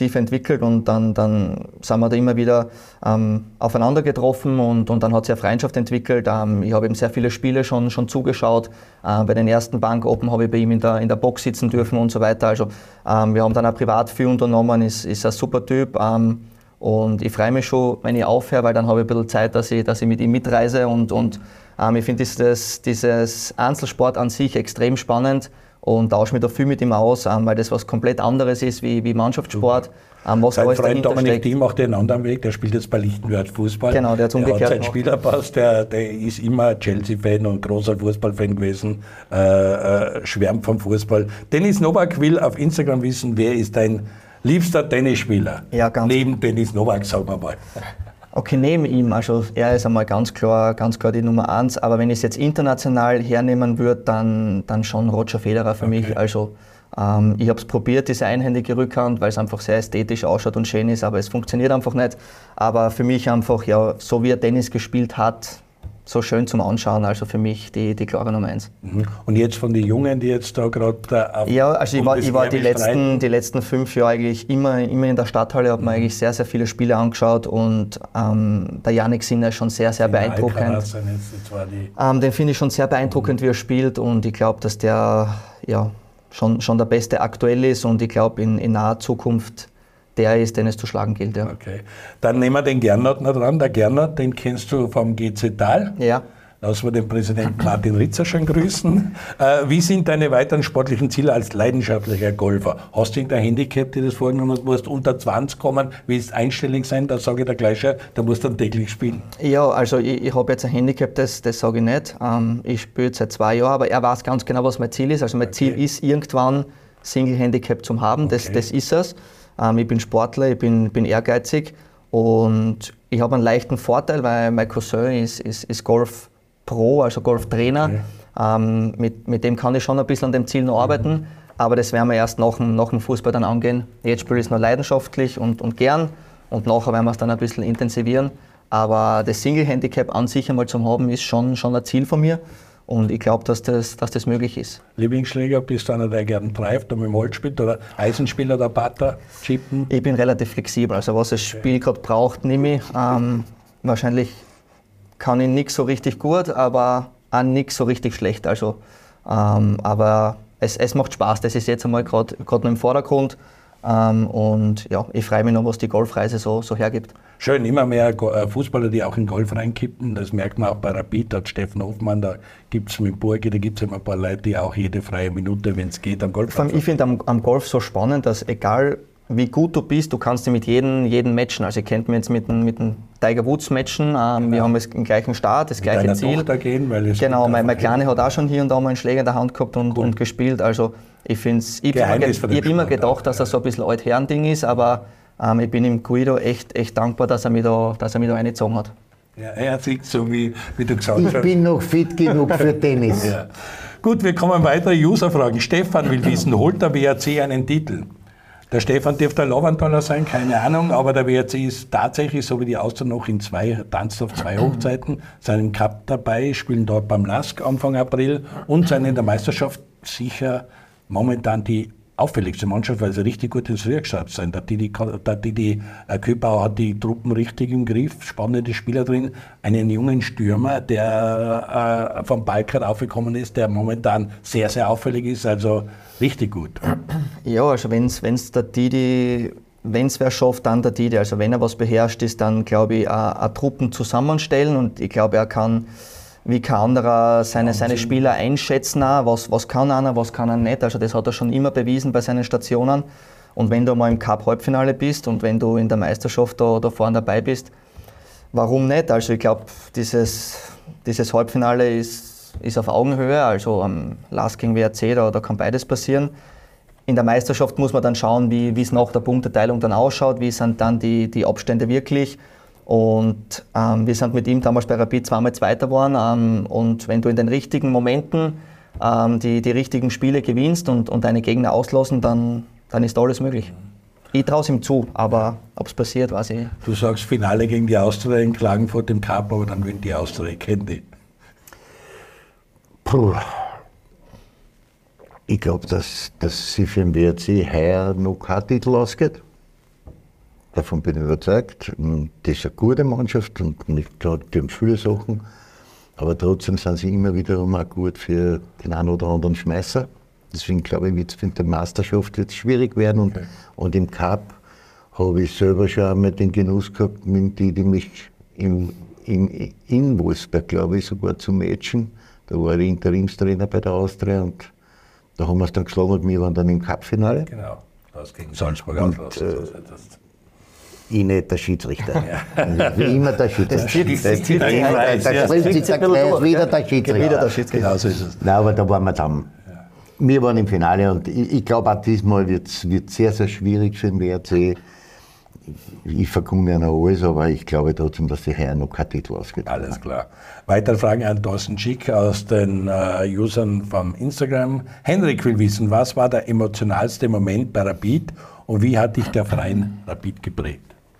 sukzessive entwickelt und dann, dann sind wir da immer wieder ähm, aufeinander getroffen und, und dann hat sich eine Freundschaft entwickelt. Ähm, ich habe eben sehr viele Spiele schon, schon zugeschaut. Ähm, bei den ersten Bank Open habe ich bei ihm in der, in der Box sitzen dürfen und so weiter. Also ähm, wir haben dann auch privat viel unternommen, ist, ist ein super Typ. Ähm, und ich freue mich schon, wenn ich aufhöre, weil dann habe ich ein bisschen Zeit, dass ich, dass ich mit ihm mitreise und, und ähm, ich finde dieses, dieses Einzelsport an sich extrem spannend. Und tausche mich da viel mit ihm aus, ähm, weil das was komplett anderes ist wie, wie Mannschaftssport. Ähm, was
Sein
alles
Freund Dominik
steckt.
Thiem macht den anderen Weg, der spielt jetzt bei Lichtenwörth Fußball.
Genau, der hat umgekehrt
Der hat seinen
gemacht.
Spielerpass, der, der ist immer Chelsea-Fan und großer Fußballfan gewesen, äh, äh, schwärmt vom Fußball. Dennis Nowak will auf Instagram wissen, wer ist dein liebster Tennisspieler?
Ja, ganz
Neben Dennis Nowak, sagen wir mal.
Okay, neben ihm, also er ist einmal ganz klar, ganz klar die Nummer eins, aber wenn ich es jetzt international hernehmen würde, dann, dann schon Roger Federer für
Okay.
mich. Also ähm, ich habe es probiert, diese einhändige Rückhand, weil es einfach sehr ästhetisch ausschaut und schön ist, aber es funktioniert einfach nicht. Aber für mich einfach, ja, so wie er Tennis gespielt hat, so schön zum Anschauen, also für mich die, die klare Nummer eins.
Mhm. Und jetzt von den Jungen, die jetzt da gerade auf
Ja, also ich
um
war,
das
ich war die,
Erbe
letzten,
streiten.
die letzten fünf Jahre eigentlich immer, immer in der Stadthalle, habe mir eigentlich sehr, sehr viele Spiele angeschaut und ähm, der Yannick Sinner ist schon sehr, sehr beeindruckend.
Alcaraz sind jetzt die zwei, die
Ähm, den finde ich schon sehr beeindruckend, wie er spielt und ich glaube, dass der ja, schon, schon der Beste aktuell ist und ich glaube in, in naher Zukunft der ist, den es zu schlagen gilt. Ja.
Okay. Dann nehmen wir den Gernot noch dran. Der Gernot, den kennst du vom G Z Tal.
Ja.
Lassen wir den Präsidenten Martin Ritzer schon grüßen. Äh, wie sind deine weiteren sportlichen Ziele als leidenschaftlicher Golfer? Hast du irgendein Handicap, dir das vorgenommen hast, du musst unter zwanzig kommen, willst einstellig sein, da sage ich dir gleich schon, da musst du dann täglich spielen.
Ja, also ich, ich habe jetzt ein Handicap, das, das sage ich nicht. Ähm, ich spiele seit zwei Jahren, aber er weiß ganz genau, was mein Ziel ist. Also mein
Okay.
Ziel ist, irgendwann Single-Handicap zu haben, das,
Okay.
das ist es. Ähm, ich bin Sportler, ich bin, bin ehrgeizig und ich habe einen leichten Vorteil, weil mein Cousin ist, ist, ist Golf Pro, also Golftrainer.
Okay.
Ähm, mit, mit dem kann ich schon ein bisschen an dem Ziel noch arbeiten,
Mhm.
aber das werden wir erst nach dem, nach dem Fußball dann angehen. Jetzt spiele ich es noch leidenschaftlich und, und gern und nachher werden wir es dann ein bisschen intensivieren. Aber das Single-Handicap an sich einmal zum haben, ist schon, schon ein Ziel von mir und ich glaube, dass das, dass das möglich ist.
Lieblingsschläger, bist du einer, der gerne treibt und mit dem Holz spielt oder Eisenspieler oder Putter, Chippen?
Ich bin relativ flexibel, also was das Spiel gerade braucht, nehme ich. Ähm, wahrscheinlich kann ich nichts so richtig gut, aber auch nichts so richtig schlecht. Also, ähm, aber es, es macht Spaß, das ist jetzt einmal gerade noch im Vordergrund. Ähm, und ja, ich freue mich noch, was die Golfreise so, so hergibt.
Schön, immer mehr Go- äh, Fußballer, die auch in Golf reinkippen. Das merkt man auch bei Rapid, hat Steffen Hofmann, da gibt es mit Burgi, da gibt es immer ein paar Leute, die auch jede freie Minute, wenn es geht, am Golf
Vor allem, ich finde am, am Golf so spannend, dass egal wie gut du bist, du kannst dich mit jedem, jedem matchen. Also ihr kennt mich jetzt mit dem, mit dem Tiger Woods matchen. Ähm, wir haben jetzt den gleichen Start, das
mit
gleiche
deiner
Ziel.
Tochter gehen, weil es
Genau,
gibt
mein, mein
einfach-
Kleine hat auch schon hier und da mal einen Schläger in der Hand gehabt und,
Cool.
und gespielt. Also ich finde es, ich habe immer,
Geheimnis
ge-
von
ich
dem
hab immer
Sport
gedacht,
auch,
dass er
ja.
so ein bisschen Altherren-Ding ist, aber ähm, ich bin ihm Guido echt, echt dankbar, dass er mich da, dass er mich da reingezogen hat.
Ja, er sieht so, wie, wie du gesagt
Ich
hast.
bin noch fit genug für Tennis.
Ja. Gut, wir kommen weitere Userfragen. Stefan will wissen, holt der W R C einen Titel? Der Stefan dürfte ein Lavantaler sein, keine Ahnung, aber der W R C ist tatsächlich, so wie die Austria noch in zwei, tanzt auf zwei Hochzeiten, seinen Cup dabei, spielen dort beim Lask Anfang April und sind in der Meisterschaft sicher momentan die auffälligste Mannschaft, weil sie richtig gut ins Frühjahr gestartet sind. Der Didi, der Didi äh, Köpauer hat die Truppen richtig im Griff, spannende Spieler drin, einen jungen Stürmer, der äh, vom Balkan aufgekommen ist, der momentan sehr, sehr auffällig ist, also richtig gut.
Ja, also wenn es der Didi, wenn es wer schafft, dann der Didi. Also wenn er was beherrscht ist, dann glaube ich, auch Truppen zusammenstellen und ich glaube, er kann wie kein anderer seine, seine Spieler einschätzen, auch, was, was kann einer, was kann er nicht. Also das hat er schon immer bewiesen bei seinen Stationen. Und wenn du mal im Cup-Halbfinale bist und wenn du in der Meisterschaft da, da vorne dabei bist, warum nicht? Also ich glaube, dieses, dieses Halbfinale ist, ist auf Augenhöhe, also am Lask gegen W R C, da, da kann beides passieren. In der Meisterschaft muss man dann schauen, wie es nach der Punkteteilung dann ausschaut, wie sind dann die, die Abstände wirklich. Und ähm, wir sind mit ihm damals bei Rapid zweimal Zweiter geworden. Ähm, und wenn du in den richtigen Momenten ähm, die, die richtigen Spiele gewinnst und, und deine Gegner auslassen, dann, dann ist alles möglich. Ich traue es ihm zu, aber ob es passiert, weiß ich.
Du sagst Finale gegen die Austria in Klagenfurt im Cup, aber dann gewinnt die Austria, ich kenne die.
Puh. Ich glaube, dass, dass sie für den W R C heuer noch kein Titel ausgeht. davon bin ich überzeugt. Das ist eine gute Mannschaft und nicht klar, die haben viele Sachen, aber trotzdem sind sie immer wiederum auch gut für den einen oder anderen Schmeißer. Deswegen glaube ich, wird es in der Meisterschaft jetzt schwierig werden und, okay. und im Cup habe ich selber schon einmal den Genuss gehabt, mit die, die mich im, im, in Wolfsberg, glaube ich, sogar zu matchen. Da war ich Interimstrainer bei der Austria und da haben wir es dann geschlagen und wir waren dann im Cup-Finale.
Genau, das gegen Salzburg ausgelassen. Äh,
ich nicht der Schiedsrichter. Ja. Wie immer der Schiedsrichter. Das zieht sich
der
wieder der Schiedsrichter.
Wieder der Schiedsrichter.
Genau so ist es.
Nein, aber da waren wir dann. Ja. Wir waren im Finale und ich, ich glaube auch diesmal wird es sehr, sehr schwierig für den W R C. Ich verkunde ja noch alles, aber ich glaube trotzdem, dass die heuer noch kein Titel ausgeht.
Alles klar. Weitere Fragen an Thorsten Schick aus den äh, Usern vom Instagram. Henrik will wissen, was war der emotionalste Moment bei Rapid und wie hat dich der Verein Rapid geprägt?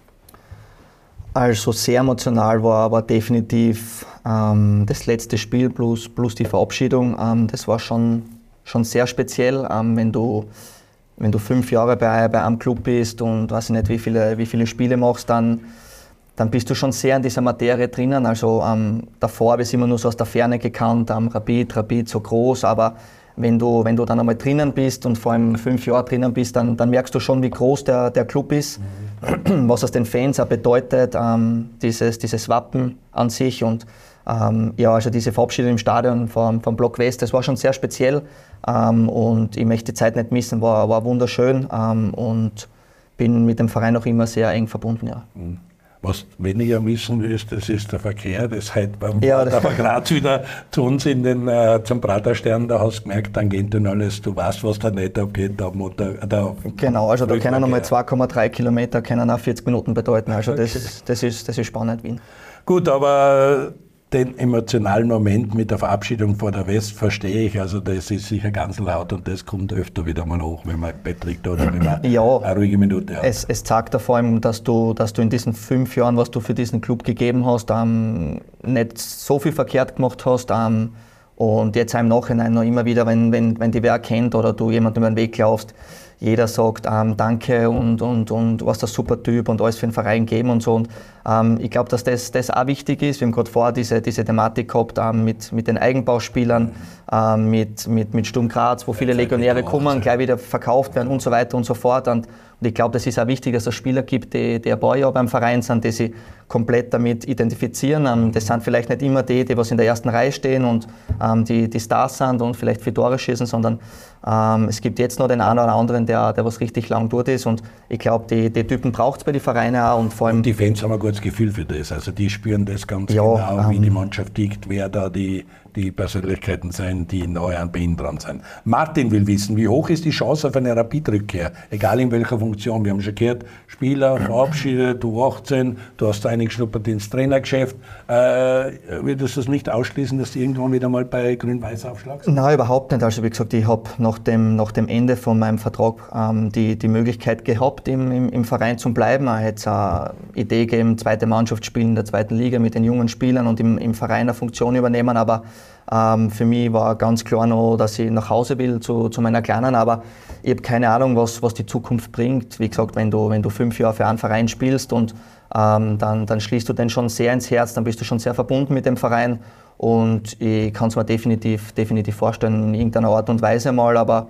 Also sehr emotional war aber definitiv ähm, das letzte Spiel plus, plus die Verabschiedung. Ähm, das war schon, schon sehr speziell, ähm, wenn du Wenn du fünf Jahre bei, bei einem Club bist und weiß ich nicht, wie viele, wie viele Spiele machst, dann, dann bist du schon sehr in dieser Materie drinnen. Also ähm, davor habe ich es immer nur so aus der Ferne gekannt, ähm, Rapid, Rapid so groß, aber wenn du, wenn du dann einmal drinnen bist und vor allem fünf Jahre drinnen bist, dann, dann merkst du schon, wie groß der, der Club ist, mhm. was es den Fans auch bedeutet, ähm, dieses, dieses Wappen an sich und Ähm, ja, also diese Verabschiedung im Stadion vom, vom Block West, das war schon sehr speziell ähm, und ich möchte die Zeit nicht missen, war, war wunderschön ähm, und bin mit dem Verein auch immer sehr eng verbunden. Ja.
Was weniger missen ist, das ist der Verkehr, das halt beim
ja,
da war Graz wieder zu uns in den, äh, zum Praterstern, da hast du gemerkt, dann geht dann alles, du weißt, was da nicht abgeht. Da, da, da
genau, also da können nochmal zwei Komma drei Kilometer können auch vierzig Minuten bedeuten, also
okay.
das, das, ist, das ist spannend, Wien.
Gut, aber den emotionalen Moment mit der Verabschiedung vor der West verstehe ich, also das ist sicher ganz laut und das kommt öfter wieder mal hoch, wenn man im Bett liegt oder wenn man
ja,
eine ruhige Minute hat.
Es, es zeigt da vor allem, dass du, dass du in diesen fünf Jahren, was du für diesen Club gegeben hast, ähm, nicht so viel verkehrt gemacht hast ähm, und jetzt im Nachhinein noch immer wieder, wenn, wenn, wenn die wer kennt oder du jemanden über den Weg laufst, jeder sagt ähm, Danke und, und, und du warst ein super Typ und alles für den Verein geben und so. Und ähm, ich glaube, dass das, das auch wichtig ist. Wir haben gerade vorher diese, diese Thematik gehabt ähm, mit, mit den Eigenbauspielern, ähm, mit, mit, mit Sturm Graz, wo viele Legionäre kommen, gleich wieder verkauft werden und so weiter und so fort. Und, und ich glaube, das ist auch wichtig, dass es Spieler gibt, die, die ein paar Jahre beim Verein sind, die sich komplett damit identifizieren. Ähm, das sind vielleicht nicht immer die, die was in der ersten Reihe stehen und ähm, die, die Stars sind und vielleicht vier Tore schießen, sondern ähm, es gibt jetzt noch den einen oder anderen, der, der was richtig lang dort ist. Und ich glaube, die, die Typen braucht es bei den Vereinen auch. Und vor allem
und die Fans haben ein gutes Gefühl für das. Also die spüren das ganz
ja,
genau,
ähm,
wie die Mannschaft tickt, wer da die, die Persönlichkeiten sind, die neu an Bein dran sind. Martin will wissen, wie hoch ist die Chance auf eine Rapid-Rückkehr? Egal in welcher Funktion. Wir haben schon gehört, Spieler, verabschiedet, du achtzehn, du hast eingeschnuppert ins Trainergeschäft. Äh, würdest du es nicht ausschließen, dass du irgendwann wieder mal bei Grün-Weiß aufschlagst?
Nein, überhaupt nicht. Also wie gesagt, ich habe nach dem, nach dem Ende von meinem Vertrag ähm, die, die Möglichkeit gehabt, im, im, im Verein zu bleiben. Ich hätte eine Idee gegeben, zweite Mannschaft spielen in der zweiten Liga mit den jungen Spielern und im, im Verein eine Funktion übernehmen, aber ähm, für mich war ganz klar noch, dass ich nach Hause will zu, zu meiner Kleinen, aber ich habe keine Ahnung, was, was die Zukunft bringt. Wie gesagt, wenn du, wenn du fünf Jahre für einen Verein spielst und ähm, dann, dann schließt du den schon sehr ins Herz, dann bist du schon sehr verbunden mit dem Verein und ich kann es mir definitiv, definitiv vorstellen, in irgendeiner Art und Weise mal, aber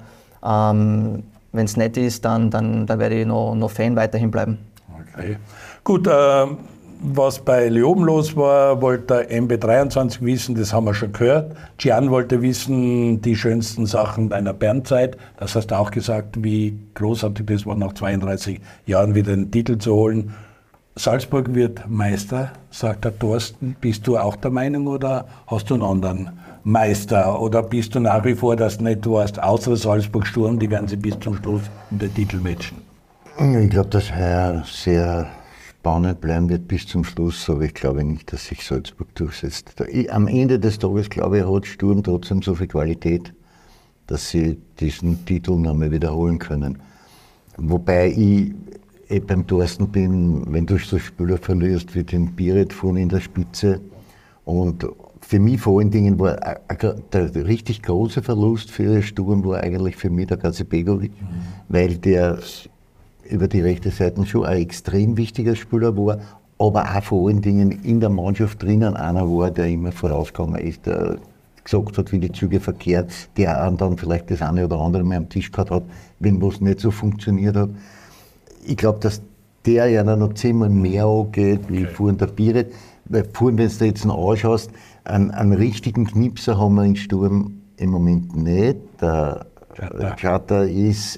ähm, wenn es nicht ist, dann, dann, dann werde ich noch, noch Fan weiterhin bleiben.
Okay. Gut, äh, was bei Leoben los war, wollte der M B dreiundzwanzig wissen, das haben wir schon gehört. Gian wollte wissen, die schönsten Sachen deiner Bernzeit. Das hast du auch gesagt, wie großartig das war, nach zweiunddreißig Jahren wieder einen Titel zu holen. Salzburg wird Meister, sagt der Thorsten. Bist du auch der Meinung oder hast du einen anderen Meister? Oder bist du nach wie vor, dass du nicht warst, außer Salzburg Sturm, die werden sie bis zum Schluss in der Titel matchen?
Ich glaube, dass heuer sehr spannend bleiben wird bis zum Schluss, aber ich glaube nicht, dass sich Salzburg durchsetzt. Am Ende des Tages, glaube ich, hat Sturm trotzdem so viel Qualität, dass sie diesen Titel nochmal wiederholen können. Wobei ich eh beim Thorsten bin, wenn du so Spieler verlierst wie den Biret vorne in der Spitze. Und für mich vor allen Dingen war der richtig große Verlust für den Sturm war eigentlich für mich der Gazibegovic, mhm. weil der über die rechte Seite schon ein extrem wichtiger Spieler war, aber auch vor allen Dingen in der Mannschaft drinnen einer war, der immer vorausgegangen ist, der gesagt hat, wie die Züge verkehrt, der dann vielleicht das eine oder andere mal am Tisch gehabt hat, wenn was nicht so funktioniert hat. Ich glaube, dass der ja noch zehnmal mehr angeht, wie okay. vorhin der Biret. Weil vorhin, wenn du jetzt noch anschaust, einen, einen richtigen Knipser haben wir in Sturm im Moment nicht. Der Charter ist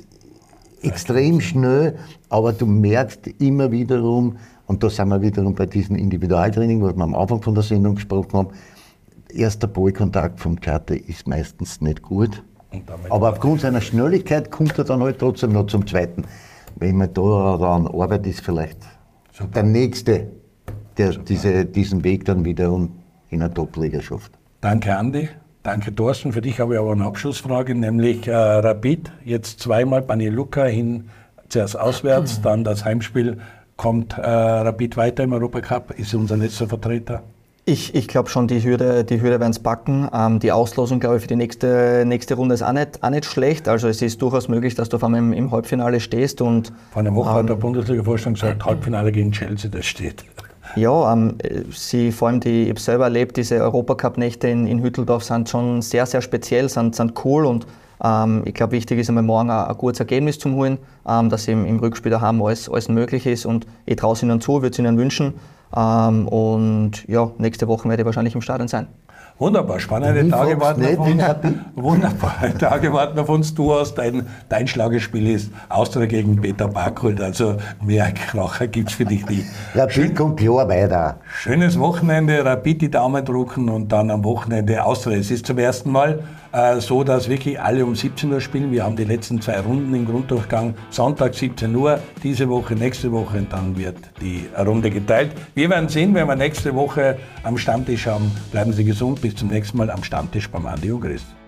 extrem schnell, aber du merkst immer wiederum, und da sind wir wiederum bei diesem Individualtraining, was wir am Anfang von der Sendung gesprochen haben, erster Ballkontakt vom Charter ist meistens nicht gut. Aber aufgrund seiner Schnelligkeit kommt er dann halt trotzdem noch zum zweiten. Wenn man da daran arbeitet, ist vielleicht Super. der Nächste, der diese, diesen Weg dann wiederum in eine Top-Liga schafft.
Danke, Andi. Danke, Thorsten. Für dich habe ich aber eine Abschlussfrage, nämlich äh, Rapid, jetzt zweimal Banja-Luka hin, zuerst auswärts, dann das Heimspiel. Kommt äh, Rapid weiter im Europacup? Ist unser letzter Vertreter?
Ich, ich glaube schon, die Hürde, die Hürde werden es packen. Ähm, die Auslosung, glaube ich, für die nächste, nächste Runde ist auch nicht, auch nicht schlecht. Also es ist durchaus möglich, dass du auf einmal im, im Halbfinale stehst. Und,
Vor einer Woche
ähm,
hat der Bundesliga-Vorstand gesagt, Halbfinale gegen Chelsea, das steht.
Ja, ähm, sie, vor allem die, ich habe selber erlebt, diese Europacup-Nächte in, in Hütteldorf sind schon sehr, sehr speziell, sind, sind cool und ähm, ich glaube, wichtig ist einmal morgen ein, ein gutes Ergebnis zu holen, ähm, dass im, im Rückspiel daheim alles, alles möglich ist und ich traue es ihnen zu, würde es ihnen wünschen ähm, und ja, nächste Woche werde ich wahrscheinlich im Stadion sein.
Wunderbar, spannende Tage warten, auf uns. Wunderbare Tage warten auf uns. Du hast dein, dein Schlagerspiel ist Austria gegen Peter Barkholt, also mehr Kracher gibt es für dich nicht.
Rapid kommt klar weiter.
Schönes Wochenende, Rapid die Daumen drücken und dann am Wochenende Austria. Es ist zum ersten Mal äh, so, dass wirklich alle um siebzehn Uhr spielen. Wir haben die letzten zwei Runden im Grunddurchgang. Sonntag siebzehn Uhr, diese Woche, nächste Woche und dann wird die Runde geteilt. Wir werden sehen, wenn wir nächste Woche am Stammtisch haben. Bleiben Sie gesund. Bis zum nächsten Mal am Stammtisch beim Andi und Chris.